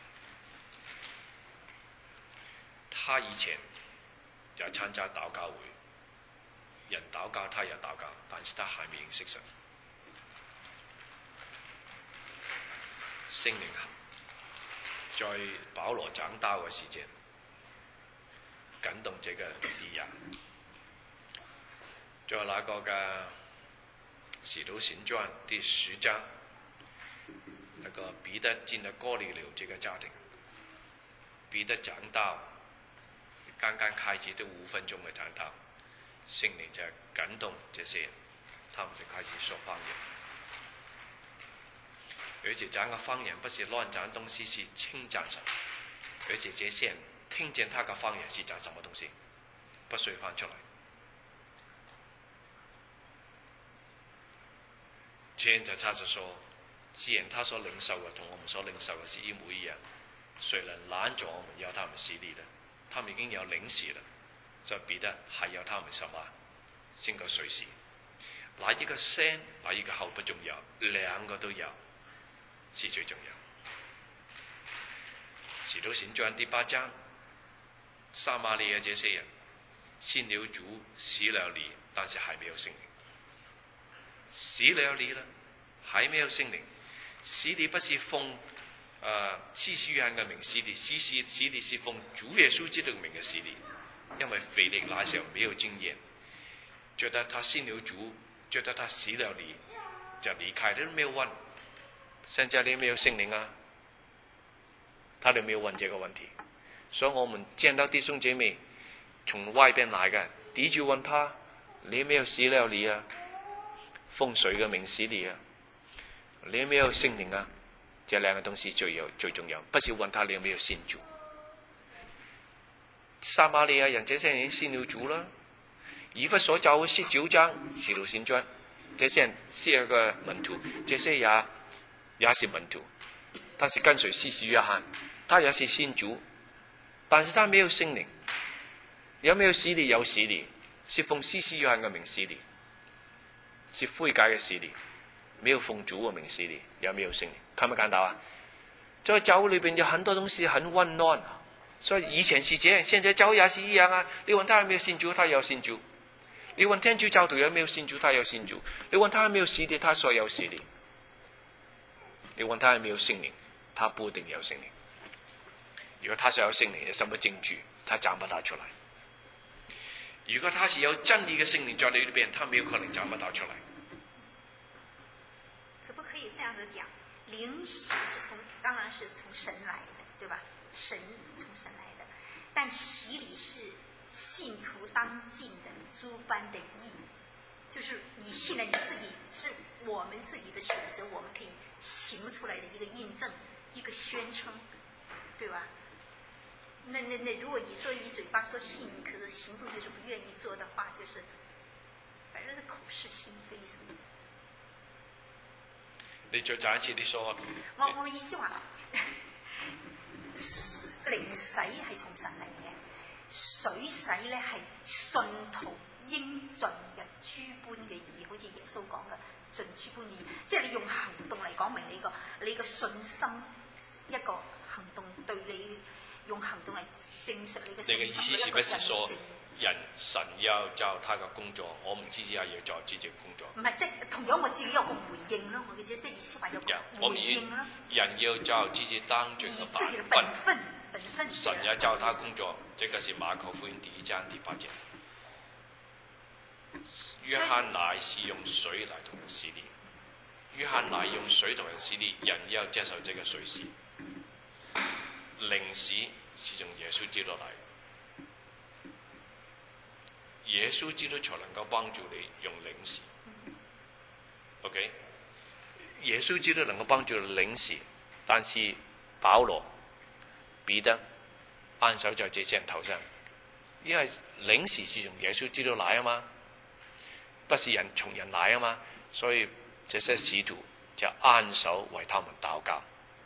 他以前有參加禱告會，人禱告他也禱告，但是他還未認識神。聖靈在保羅講道嘅時間，感動這個呂底亞。在那個嘅使徒行傳第10章，那個彼得進了哥尼流這個家庭，彼得講道。剛剛開始的5分鐘嘅講道，聖靈就感動這些人，他們就開始說方言。而且講個方言不是亂講東西，是稱讚神。而且這些人聽見他嘅方言是講什麼東西，不需要翻出來。接着他就說，既然他所領受嘅同我們所領受嘅是一模一樣，誰能攔阻我們要他們洗禮呢？他們已經有領事了，所以彼得還要他們什麼？經過水洗。哪一個先，哪一個後不重要，兩個都有，是最重要。 使徒行傳第8章，撒瑪利亞這些人信了主，洗了禮，但是還沒有聖靈。洗了禮了，還沒有聖靈。洗禮不是奉施洗約翰嘅名洗禮，洗禮是奉主耶穌基督名嘅洗禮。因為腓力那時候沒有經驗，覺得他信了主，覺得他洗了禮，就離開，都沒有問。現在你沒有聖靈啊？他哋沒有問這個問題，所以我們見到弟兄姐妹從外邊來嘅，第一句問他：你沒有洗了禮啊？奉誰嘅名洗禮啊？你有沒有聖靈啊？這兩個東西最重要，不是問他你有沒有信主。撒瑪利亞人這些人已經信了主啦，以弗所教會19章使徒行傳，這些人12個門徒，這些也是門徒，他是跟隨施洗約翰，他也是信主，但是他沒有聖靈。有沒有洗禮？有洗禮，是奉施洗約翰嘅名洗禮，是悔改嘅洗禮，沒有奉主嘅名洗禮，有沒有聖靈？看唔看到啊？在教會裏邊有很多東西很混亂，所以以前是這樣，現在教會也是一樣啊。你問他有沒有信主，他有信主；你問天主教徒有沒有信主，他有信主；你問他有沒有洗禮，他說有洗禮；你問他有沒有聖靈，他不一定有聖靈。如果他說有聖靈，有什麼證據？他講不到出來。如果他是有真理嘅聖靈在你裏邊，他沒有可能講不到出來。 可不可以這樣子講？靈洗當然是從神來的，對吧？從神來的，但洗禮是信徒當盡的諸般的義，就是你信了，你自己是我們自己的選擇，我們可以行出來的一個印證，一個宣稱，對吧？那如果你說你嘴巴說信，可是行動就是不願意做的話，就是反正是口是心非什麼。 你再講一次，你說我意思話，靈洗係從神嚟嘅，水洗咧係信徒應盡嘅諸般嘅義，好似耶穌講嘅盡諸般義，即係你用行動嚟講明你個信心，一個行動對你用行動嚟證實你嘅信心嘅一個印證。神要做他嘅工作，我們自己也要做自己嘅工作。 唔係，即係同樣我自己有個回應咯，我嘅即係意思話有個回應咯。 人要做自己當盡嘅本分。神要做他工作，這個是馬可福音第1章第8節。約翰乃是用水來同人洗禮，約翰乃用水同人洗禮，人要接受這個水洗。靈洗是從耶穌基督來。耶穌基督才能夠幫助你用靈洗 ，OK？ 耶穌基督能夠幫助你靈洗，但是保羅、彼得按手在這些人頭上，因為靈洗是從耶穌基督來啊嘛，不是從人來啊嘛，所以這些使徒就按手為他們禱告。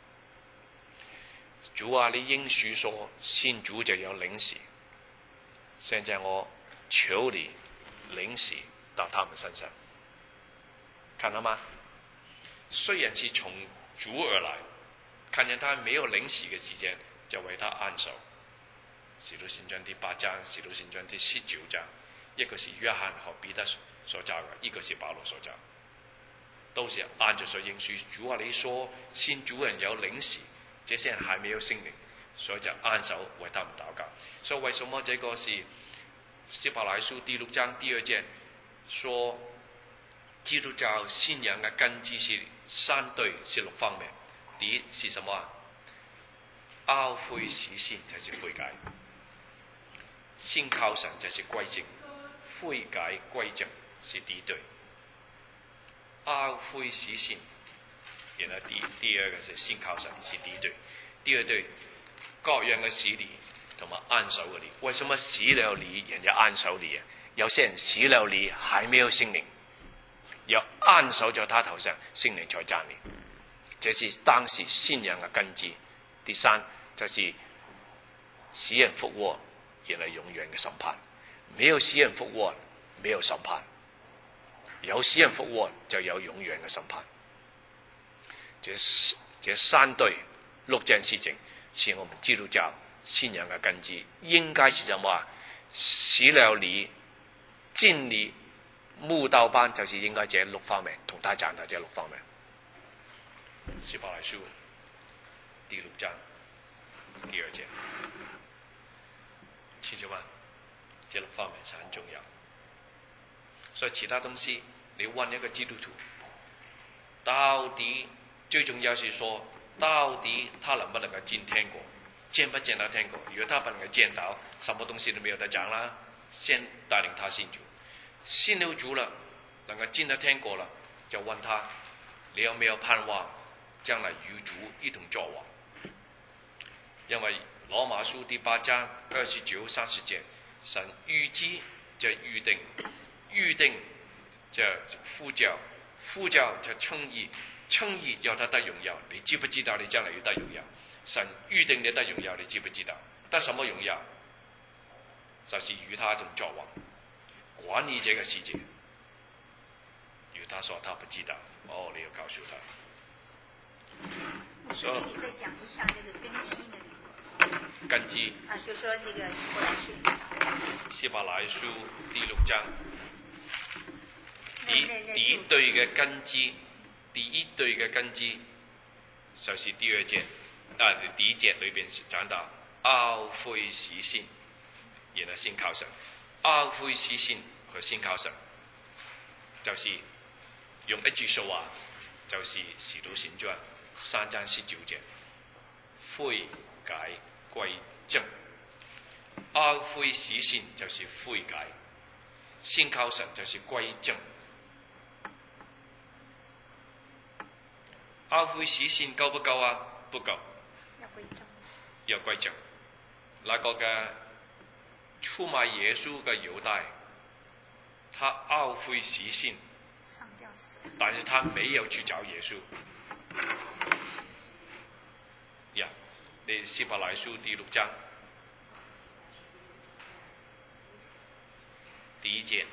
主啊，你應許說信主就有靈洗，現在我求你靈洗到他們身上，看到嗎？雖然是從主而來，看見他沒有靈洗嘅時間，就為他按手。使徒行傳第8章，使徒行傳第19章，一個是約翰和彼得所教嘅，一個是保羅所教，都是按着所應許。主啊，你說信主人有靈洗，這些人還沒有聖靈，所以就按手為他們禱告。所以為什麼這個是希伯來書第6章第2節說基督教信仰嘅根基是3對，是6方面。第一是什麼啊？懊悔洗信就是悔改，信靠神就是歸正，悔改歸正是第一對。懊悔洗信，然後第二個是信靠神是第一對。第二對各樣嘅洗禮同埋按手嘅禮，為什麼洗了禮人家按手禮啊？有些人洗了禮還沒有聖靈，要按手在他頭上，聖靈才降臨。這是當時信仰嘅根基。第三就是使人復活，然後永遠嘅審判。沒有使人復活，沒有審判；有使人復活，就有永遠嘅審判。這3對6件事情是我们基督教信仰嘅根基。應該是什麼啊？洗了禮、浸禮、慕道班，就是應該這6方面，同他講的這6方面。希伯來書第6章第2節，清楚嗎？這6方面是很重要。所以其他東西，你問一個基督徒，到底最重要是說，到底他能不能夠進天國，見不見到天國？如果他不能夠見到，什麼東西都沒有得講啦。先帶領他信主，信了主了，能夠進到天國了，就問他，你有沒有盼望將來與主一同作王？因為羅馬書第8章29、30節，神預知就預定，預定就呼召，呼召就稱義，稱義要他得榮耀。你知不知道你將來要得榮耀？神預定你得榮耀，你知不知道？得什麼榮耀？就是與他同作王，管理這個世界。如他說他不知道，你要告訴他。 所以你再講一下這個根基呢？ 根基啊，就說這個希伯來書。 希伯來書第6章，第一對嘅根基，第一對嘅根基，就是第2節，第1節裏邊講到懊悔洗信，然後信靠神。懊悔洗信和信靠神，就是用一句說話，就是使徒行傳3章19節，悔改歸正。懊悔洗信就是悔改，信靠神就是歸正。懊悔洗信夠不夠啊？不夠，要歸正。那個嘅出賣耶穌嘅猶大，他懊悔洗信，但是他沒有去找耶穌。你希伯來書第6章第1節，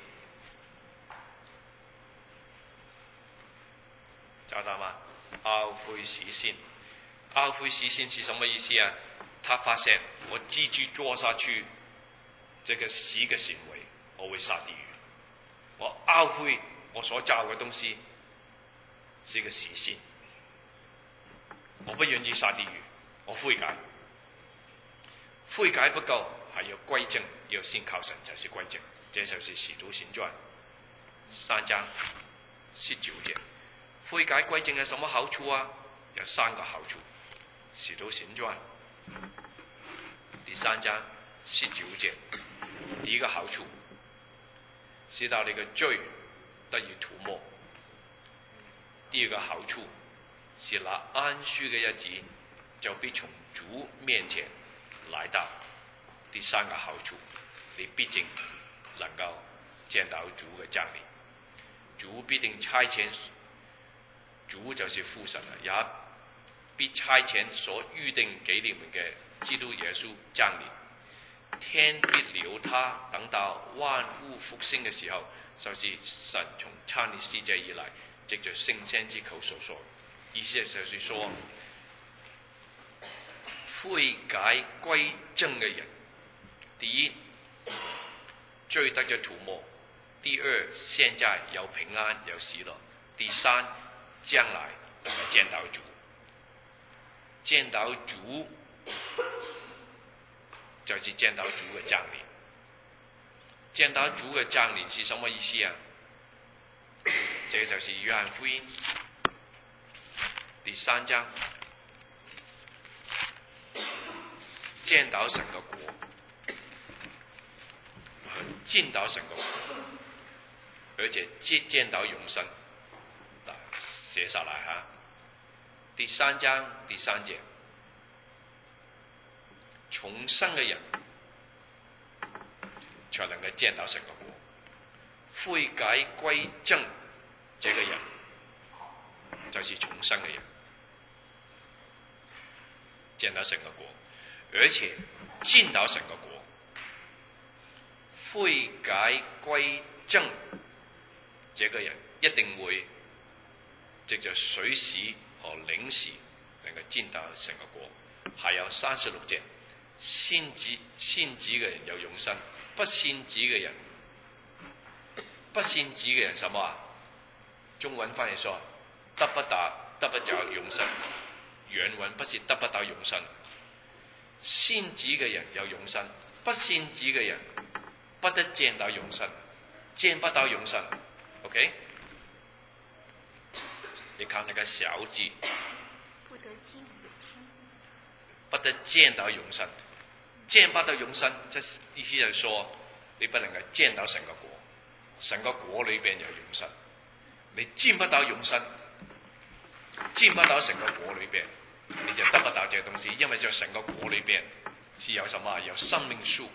找到嗎？懊悔洗信，懊悔洗信是什麼意思啊？他發現我繼續做下去，這個洗嘅行為，我會下地獄。我懊悔我所造嘅東西是個洗信，我不願意下地獄，我悔改。悔改不夠，還要歸正，要信靠神才是歸正。這就是使徒行傳3章19節。悔改歸正有什麼好處啊？有3個好處。使徒行傳第3章19節，第一個好處，使到你嘅罪得以塗抹；第二個好處，是那安舒嘅日子就必從主面前來到；第3個好處，你必定能夠見到主嘅降臨，主必定差遣，主就是父神了，也必差遣所預定給你們嘅基督耶穌降臨，天必留他，等到萬物復興嘅時候，就是神從參立世界以來，藉着聖先之口所說。意思就是說，悔改歸正嘅人，第一，罪得咗塗抹；第二，現在有平安有喜樂；第三，將來見到主。見到主就是見到主嘅降臨。見到主嘅降臨是什麼意思啊？這個就是約翰福音第3章，見到神嘅國，進到神嘅國，而且見到永生。寫下來哈。第3章第3節，重生嘅人才能夠見到神嘅國。悔改歸正，這個人就是重生嘅人，見到神嘅國，而且進到神嘅國。悔改歸正，這個人一定會藉着水洗和領洗能夠進到神嘅國。 还有36节，信主嘅人有永生，不信主嘅人，什么啊？中文翻译说得不着永生，原文不是得不到永生。信主嘅人有永生，不信主嘅人不得见到永生，见不到永生。OK？ 你看那个小字， 不得见永生， 不得见到永生，见不到永生，这意思就是说，你不能够见到神嘅國，神嘅國裏邊有永生，你見不到永生，見不到神嘅國裏邊，你就得不到這個東西，因為在神嘅國裏邊是有什麼？有生命樹，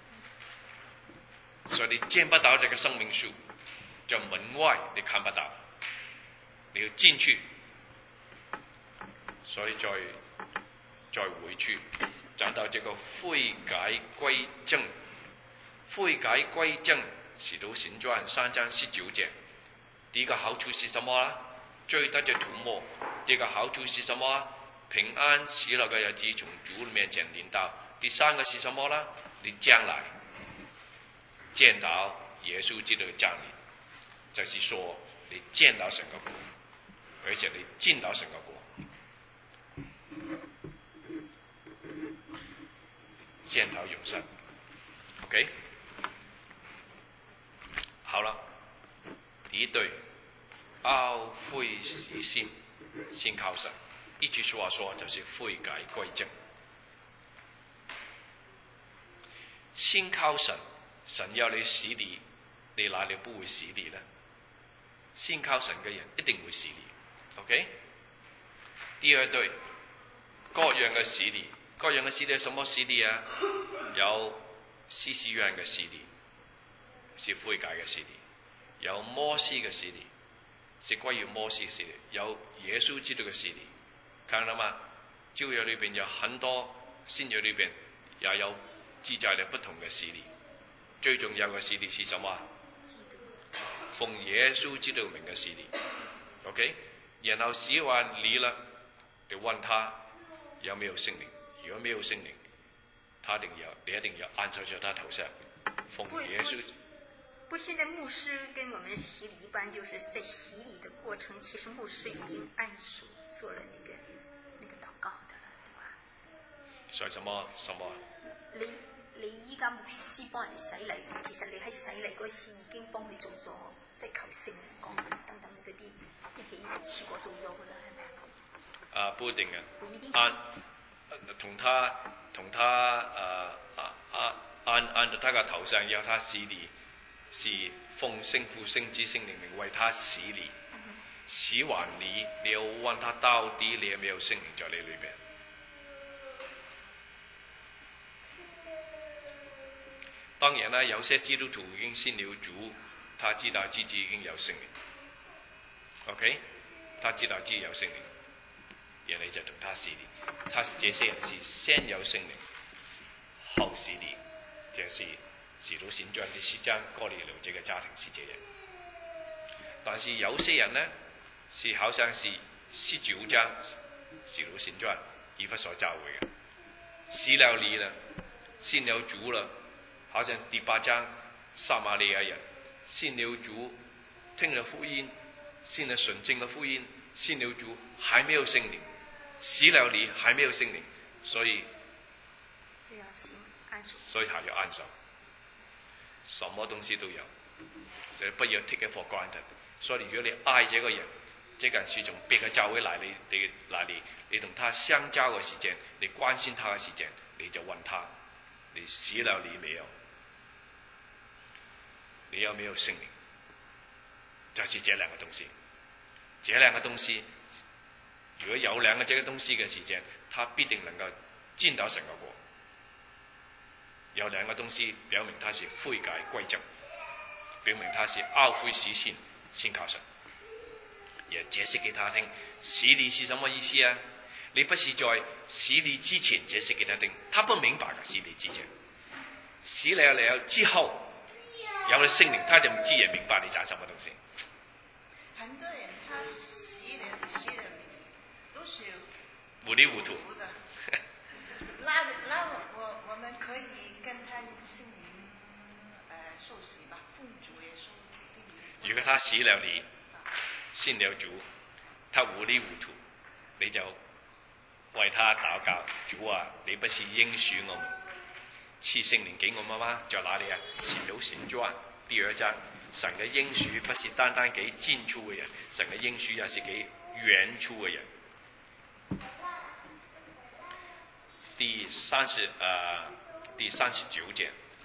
所以你見不到這個生命樹，在門外你看不到。你要進去，所以再回去，找到這個悔改歸正。悔改歸正，使徒行傳3章19節。第一個好處是什麼啦？罪得着塗抹。第二個好處是什麼？平安喜樂嘅日子從主面前臨到。第三個是什麼啦？你將來見到耶穌基督嘅降臨，就是說你見到神嘅國。而且你進到神嘅國，見到永生。OK， 好了，第一對，懊悔死心，信靠神。一句說話說就是悔改歸正。信靠神，神要你洗禮，你哪裏不會洗禮呢？信靠神嘅人一定會洗禮。OK， 第二對，各樣嘅洗禮，各樣嘅洗禮係什麼洗禮啊？有施洗約翰嘅洗禮，是悔改嘅洗禮；有摩西嘅洗禮，是關於摩西嘅洗禮；有耶穌基督嘅洗禮，看到嗎？舊約裏邊有很多，新約裏邊也有記載了不同嘅洗禮。最重要嘅洗禮是什麼？奉耶穌基督名嘅洗禮。OK。然後洗完禮了，你問他有沒有聖靈？如果沒有聖靈，你一定要按手在他頭上，奉耶穌。 不，現在牧師跟我們洗禮一般，就是在洗禮的過程，其實牧師已經按手做了那個禱告的了，對吧？ 所以什麼？ 你依家牧師幫人洗禮，其實你喺洗禮嗰時已經幫佢做咗，即係求聖靈降臨等等嗰啲。一次過做咗噶啦，係咪啊？ 不一定嘅，按他個頭上要他洗禮，是奉聖父、聖子、聖靈名為他洗禮。洗完禮，你要問他到底你有沒有聖靈在你裏邊？當然啦，有些基督徒已經信了主，他知道自己已經有聖靈。OK， 他知道自己有聖靈，然後你就同他洗禮。他這些人是先有聖靈，後洗禮，就是使徒行傳第10章哥尼流這個家庭是這樣。但是有些人呢，是好像是19章使徒行傳以弗所教會嘅，洗了禮了，信了主了，好像第8章撒瑪利亞人信了主，聽了福音。信了純正的福音，信了主還沒有聖靈，洗了禮還沒有聖靈，所以他要按手，什麼東西都有，所以不要 take it for granted。所以如果你愛這個人，這個人是從別個教會來你同他相交嘅時間，你關心他嘅時間，你就問他，你洗了禮沒有？你有沒有聖靈？就是這兩個東西，這兩個東西，如果有兩個這個東西嘅時間，他必定能夠見到神嘅國。有兩個東西表明他是悔改歸正，表明他是懊悔死心，信靠神。也解釋給他聽，洗禮是什麼意思啊？你不是在洗禮之前解釋給他聽，他不明白嘅。洗禮之前，洗了之後，有了聖靈，他就自然明白你講什麼東西。 很多人他洗了都是糊里糊塗。 那我们可以跟他姓名受洗吧，奉主耶稣的名。 如果他死了你，信了主，他糊里糊涂，你就为他祷告。主啊，你不是应許我們賜聖靈給我們嗎？在哪裡啊？使徒行傳第2章，神嘅應許不是單單給近處嘅人，神嘅應許也是給遠處嘅人。第39節，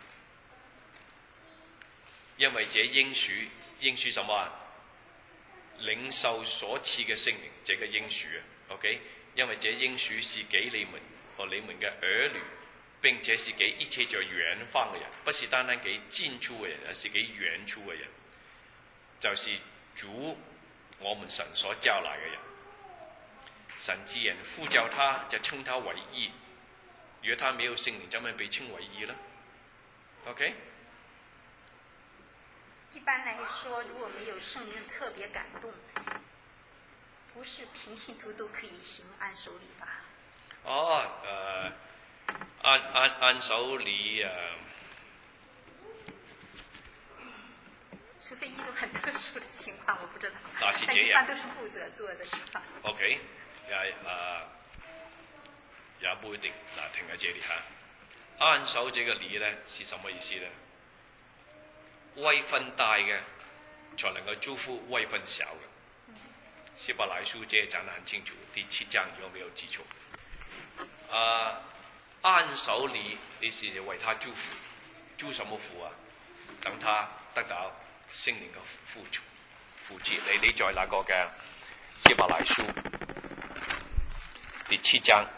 因為這應許什麼啊？領受所賜嘅聖靈，這個應許啊 ，OK？ 因為這應許是給你們和你們嘅兒女，並且是給一切在遠方嘅人，不是單單給近處嘅人，而是給遠處嘅人，就是主我們神所叫來嘅人。神既然呼叫他，就稱他為義。如果他沒有聖靈，怎麼被稱為義呢 ？OK？ 一般来说，如果没有圣灵的特别感动，不是平信徒都可以行按手礼吧？ 按手礼除非一种很特殊的情况，我不知道。 那是这样。 但一般都是牧者做的，是吧 ？OK， 也不一定。嗱，停喺這裡嚇。按手這個禮呢，是什麼意思呢？位分大嘅才能夠祝福位分小嘅。希伯來書這講得很清楚，第7章有沒有記錯？按手禮你是為他祝福，祝什麼福啊？等他得到聖靈嘅扶持。你在那個嘅希伯來書第7章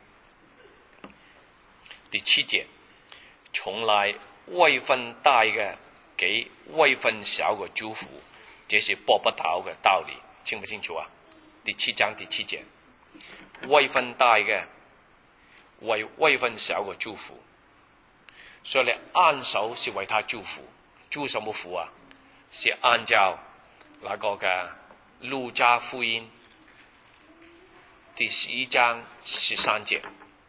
第7節，從來位分大嘅給位分小嘅祝福，這是博不倒嘅道理，清不清楚啊？第7章第7節，位分大嘅為位分小嘅祝福，所以你按手是為他祝福，祝什麼福啊？是按照那個嘅路加福音第11章13節。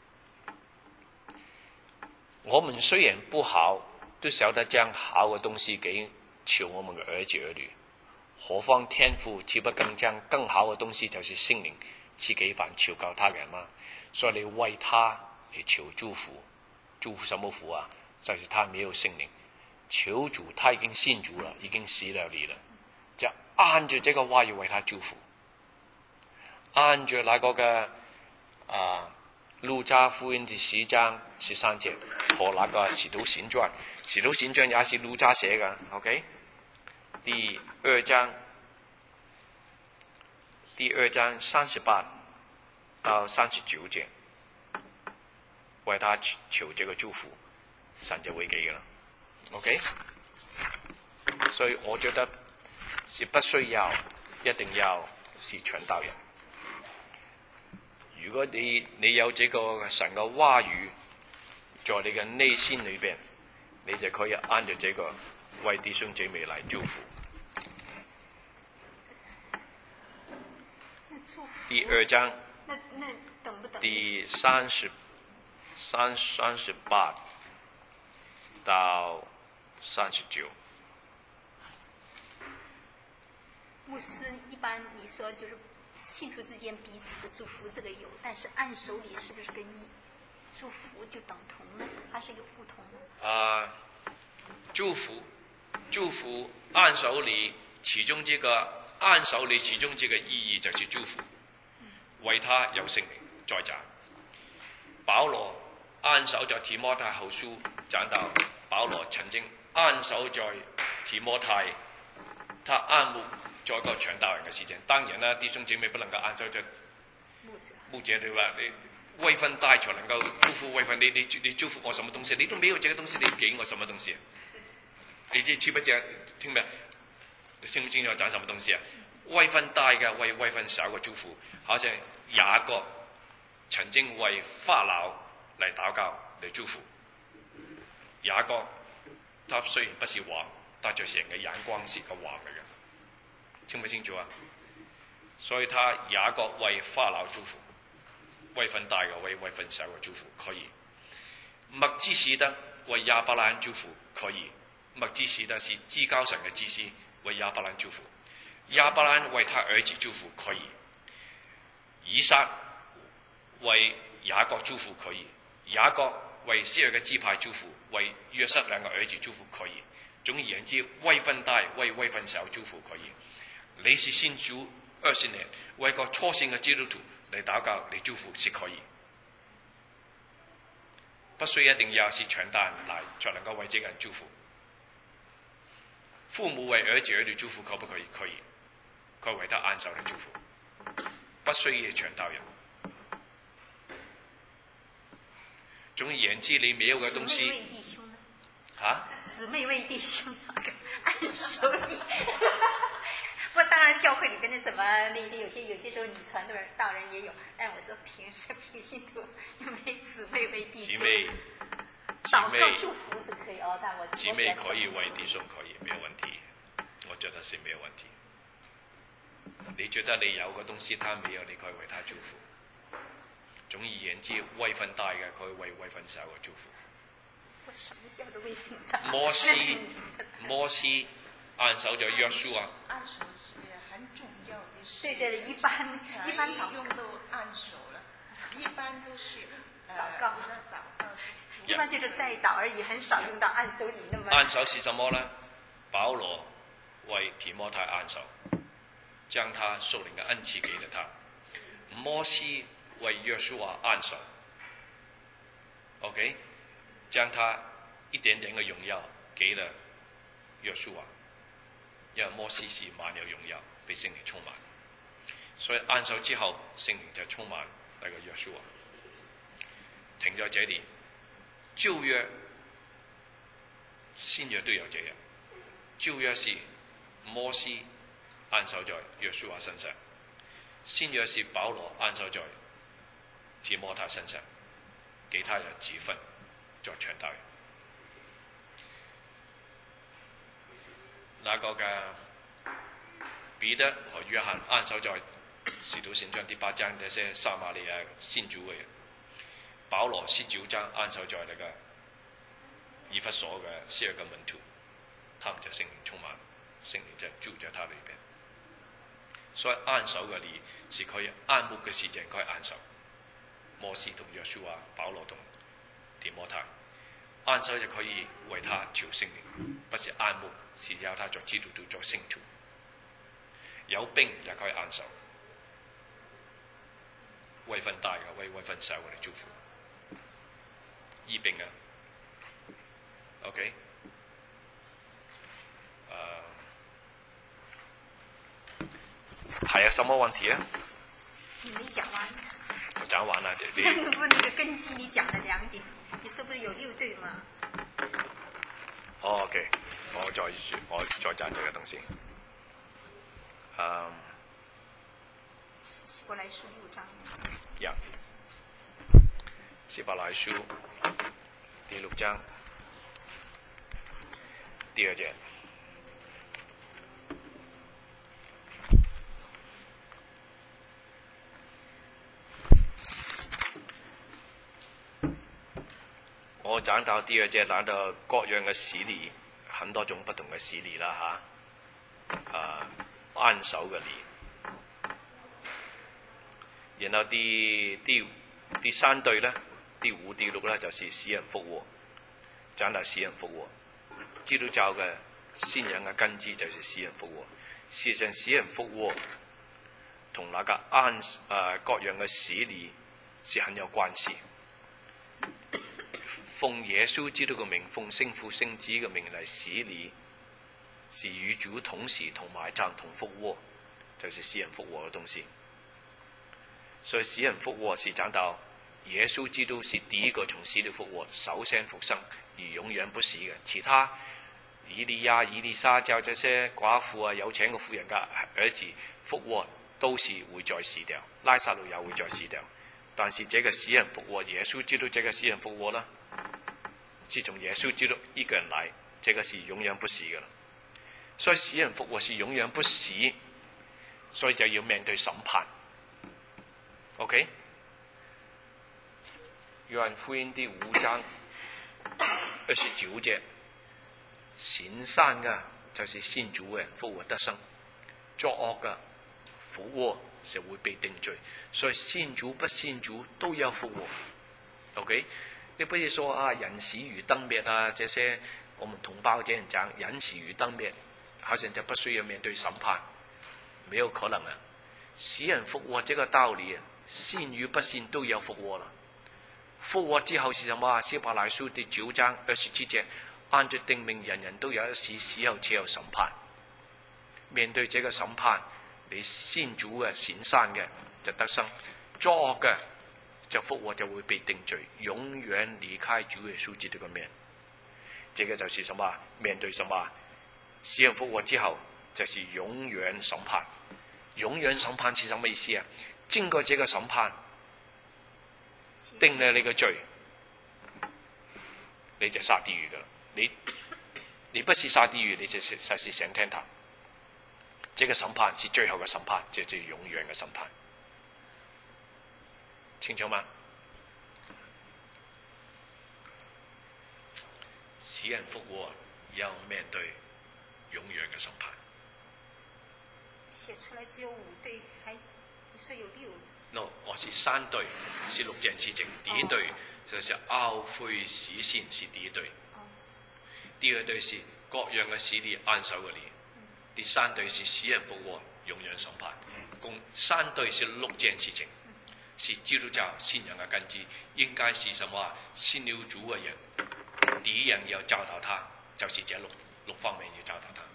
我們雖然不好，都曉得將好嘅東西給求我們嘅兒子兒女，何況天父豈不更將更好嘅東西，就是聖靈賜給凡求告他嘅人嗎？所以你為他嚟求祝福，祝福什麼福啊？就是他沒有聖靈，求主他已經信主了，已經死了你了，就按着這個話語為他祝福，按着那個嘅路加福音第10章13節和那個使徒行傳也是路加寫嘅 ，OK？ 第2章38到39節，為他求這個祝福，神就會給嘅啦 ，OK？ 所以我覺得是不需要一定要是傳道人。如果你有這個神嘅話語在你嘅內心裏邊，你就可以按照這個為弟兄姐妹來祝福。第2章第38到39。 牧師一般你說就是信徒之間彼此的祝福，這個有，但是按手禮是不是跟祝福就等同呢？還是有不同呢？ 祝福按手禮，其中這個按手禮其中這個意義就是祝福，為他有聖靈在場。保羅按手在提摩太後書講到，保羅曾經按手在提摩太，他按牧做一個傳道人嘅事情。當然啦，弟兄姐妹不能夠按手在牧者，對吧？你位分大才能夠祝福位分，你祝福我什麼東西？你都沒有這個東西，你給我什麼東西？你知不知？聽沒？你清不清楚講什麼東西啊？位分大嘅為位分小嘅祝福，好像雅各曾經為法老嚟禱告嚟祝福。雅各他雖然不是王，但在神嘅眼光是個王嚟嘅，清不清楚啊？所以他雅各為法老祝福。 位分大嘅为位分小嘅祝福可以。麥基洗德為亞伯蘭祝福可以，麥基洗德是至高神嘅祭司，為亞伯蘭祝福。亞伯蘭為他兒子祝福可以，以撒為雅各祝福可以，雅各為昔日嘅支派祝福，為約瑟兩個兒子祝福可以。總而言之，位分大為位分小祝福可以。你是信主20年，為個初信嘅基督徒嚟禱告嚟祝福是可以，不需一定要是全大人來才能夠為這個人祝福。父母為兒子兒女祝福可不可以？可以，可以為他按手嚟祝福，不需要全道人。總而言之，你沒有嘅東西， 姊妹為弟兄按手禮。不，當然教會裏邊的什麼那些有些時候女傳道人也有，但是我說平時平信徒因為姊妹為弟兄，禱告祝福是可以哦，但我姊妹可以為弟兄可以，沒有問題，我覺得是沒有問題。你覺得你有個東西，他沒有，你可以為他祝福。總而言之，位分大嘅可以為位分小嘅祝福。 我什麼叫做位分大？ 摩西按手就約書啊。 按手是很重要的事。 對對，一般用都按手了，一般都是禱告。一般就是代禱而已，很少用到按手禮那麼。 按手是什麼呢？保羅為提摩太按手，將他屬靈的恩賜給了他。摩西為約書亞按手 ，OK， 將他一點點的榮耀給了約書亞。因為摩西是滿有榮耀，被聖靈充滿，所以按手之後，聖靈就充滿那個約書亞。停在這裡，舊約、新約都有這樣。舊約是摩西按手在約書亞身上，新約是保羅按手在提摩太身上，給他的職分做傳道人。那個嘅彼得和約翰按手在使徒行傳第8章那些撒瑪利亞信主嘅人，保羅19章按手在那個以弗所嘅12個門徒，他們就聖靈充滿，聖靈就住在他裏邊。所以按手嘅禮是可以按牧嘅事情可以按手，摩西同約書亞、保羅同提摩太。按手就可以為他求聖靈，不是按牧，是要他做基督徒、做聖徒。有病也可以按手，位分大嘅為位分小嘅嚟祝福，醫病啊。OK， 還有什麼問題啊？ 你沒講完。 我講完了， 不，那個根基你講了2點。你是不是有6對嘛 ？OK， 我再講這個東西。 希伯來書6章。 呀，希伯來書第6章第2節。我講到第2節，講到各樣嘅洗禮，很多種不同嘅洗禮啦嚇。按手嘅禮，然後第3對咧，第5、第6咧就是死人復活，講到死人復活。基督教嘅信仰嘅根基就是死人復活。事實上，死人復活同那個各樣嘅洗禮是很有關係。奉耶穌基督嘅名，奉聖父聖子嘅名嚟洗禮，是與主同時同埋葬同復活，就是死人復活嘅東西。所以死人復活是講到耶穌基督是第一個從死裏復活，首先復生而永遠不死嘅。其他以利亞、以利沙叫這些寡婦啊、有錢嘅婦人嘅兒子復活，都是會再死掉，拉撒路也會再死掉。但是這個死人復活，耶穌基督這個死人復活呢，是從耶穌基督一個人來，這個是永遠不死嘅啦。所以死人復活是永遠不死，所以就要面對審判。OK， 约翰福音第5章29节，行善嘅就是信主嘅復活得生，作惡嘅復活就會被定罪。所以信主不信主都要復活。OK， 你不是說啊人死如燈滅啊，這些我們同胞這樣講，人死如燈滅，好像就不需要面對審判，沒有可能啊！死人復活這個道理啊，信與不信都要復活了。復活之後是什麼啊？希伯來書第9章27節，按着定命，人人都有一死，死後且有審判。面對這個審判，你信主嘅行善嘅就得生，作惡嘅就復活就會被定罪，永遠離開主耶穌基督嘅面。這個就是什麼？面對什麼？死人復活之後，就是永遠審判。永遠審判是什麼意思啊？經過這個審判，定了你個罪，你就下地獄噶。你不是下地獄，你就是上天堂。這個審判是最後嘅審判，就是永遠嘅審判。清楚嗎？死人復活要面對永遠嘅審判。 寫出來只有5對，還不是有6。 No， 我是3對，是6件事情。第一對就是懊悔死先是第一對，第二對是各樣嘅死理安守嘅理，第3對是死人復活永遠審判。共3對是6件事情，是基督教信仰嘅根基。應該是什麼？信了主嘅人，第一樣要教導他，就是這6方面要教導他。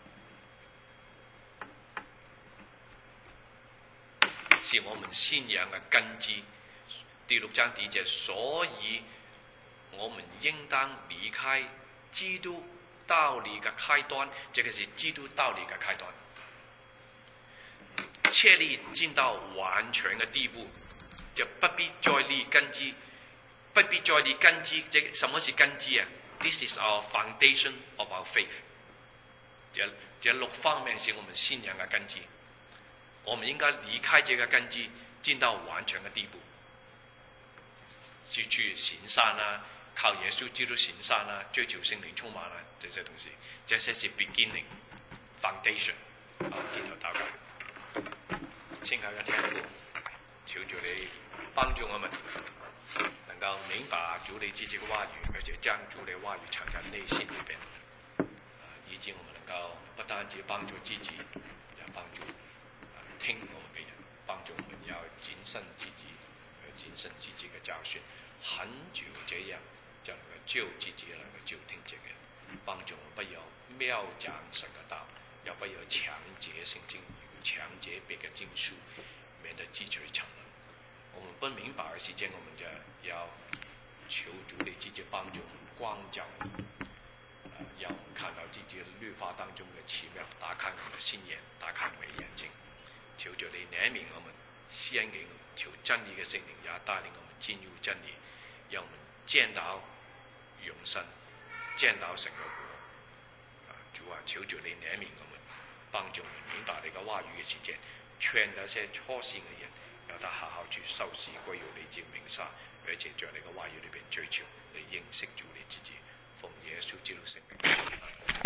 是我們信仰嘅根基。第6章第1節，所以我們應當離開基督道理嘅開端，這個是基督道理嘅開端，確立進到完全嘅地步，就不必再立根基，不必再立根基。這什麼是根基啊 ？This is our foundation of our faith。這6方面是我們信仰嘅根基。我們應該離開這個根基，進到完全嘅地步，是去行善啊，靠耶穌基督行善啊，追求聖靈充滿啊，這些東西，這些是 beginning foundation。好，低頭禱告，親愛的天父，求主你幫助我們，能夠明白主你自己嘅話語，而且將主你嘅話語藏在內心裏邊，以致我們能夠不單止幫助自己，也幫助聽我們嘅人，幫助我們要謹慎自己，去謹慎自己嘅教訓，很久這樣就能夠救自己，能夠救聽者嘅人，幫助我們不要謬講神嘅道，也不要強解聖經與強解別嘅經書，免得自取沉淪。我們不明白嘅時間，我們就要求主你自己幫助我們光照我們，要看到自己律法當中嘅奇妙，打開我們的心眼，打開我們的眼睛。求着你憐憫我們，施恩給我們，求真理嘅聖靈也帶領我們進入真理，讓我們見到永生，見到神嘅國。主啊，求着你憐憫我們，幫助我們明白你嘅話語嘅時間，勸那些初信嘅人，讓他好好去受洗歸入你之名下，而且在你嘅話語裏邊追求，嚟認識主你自己，奉耶穌基督聖名。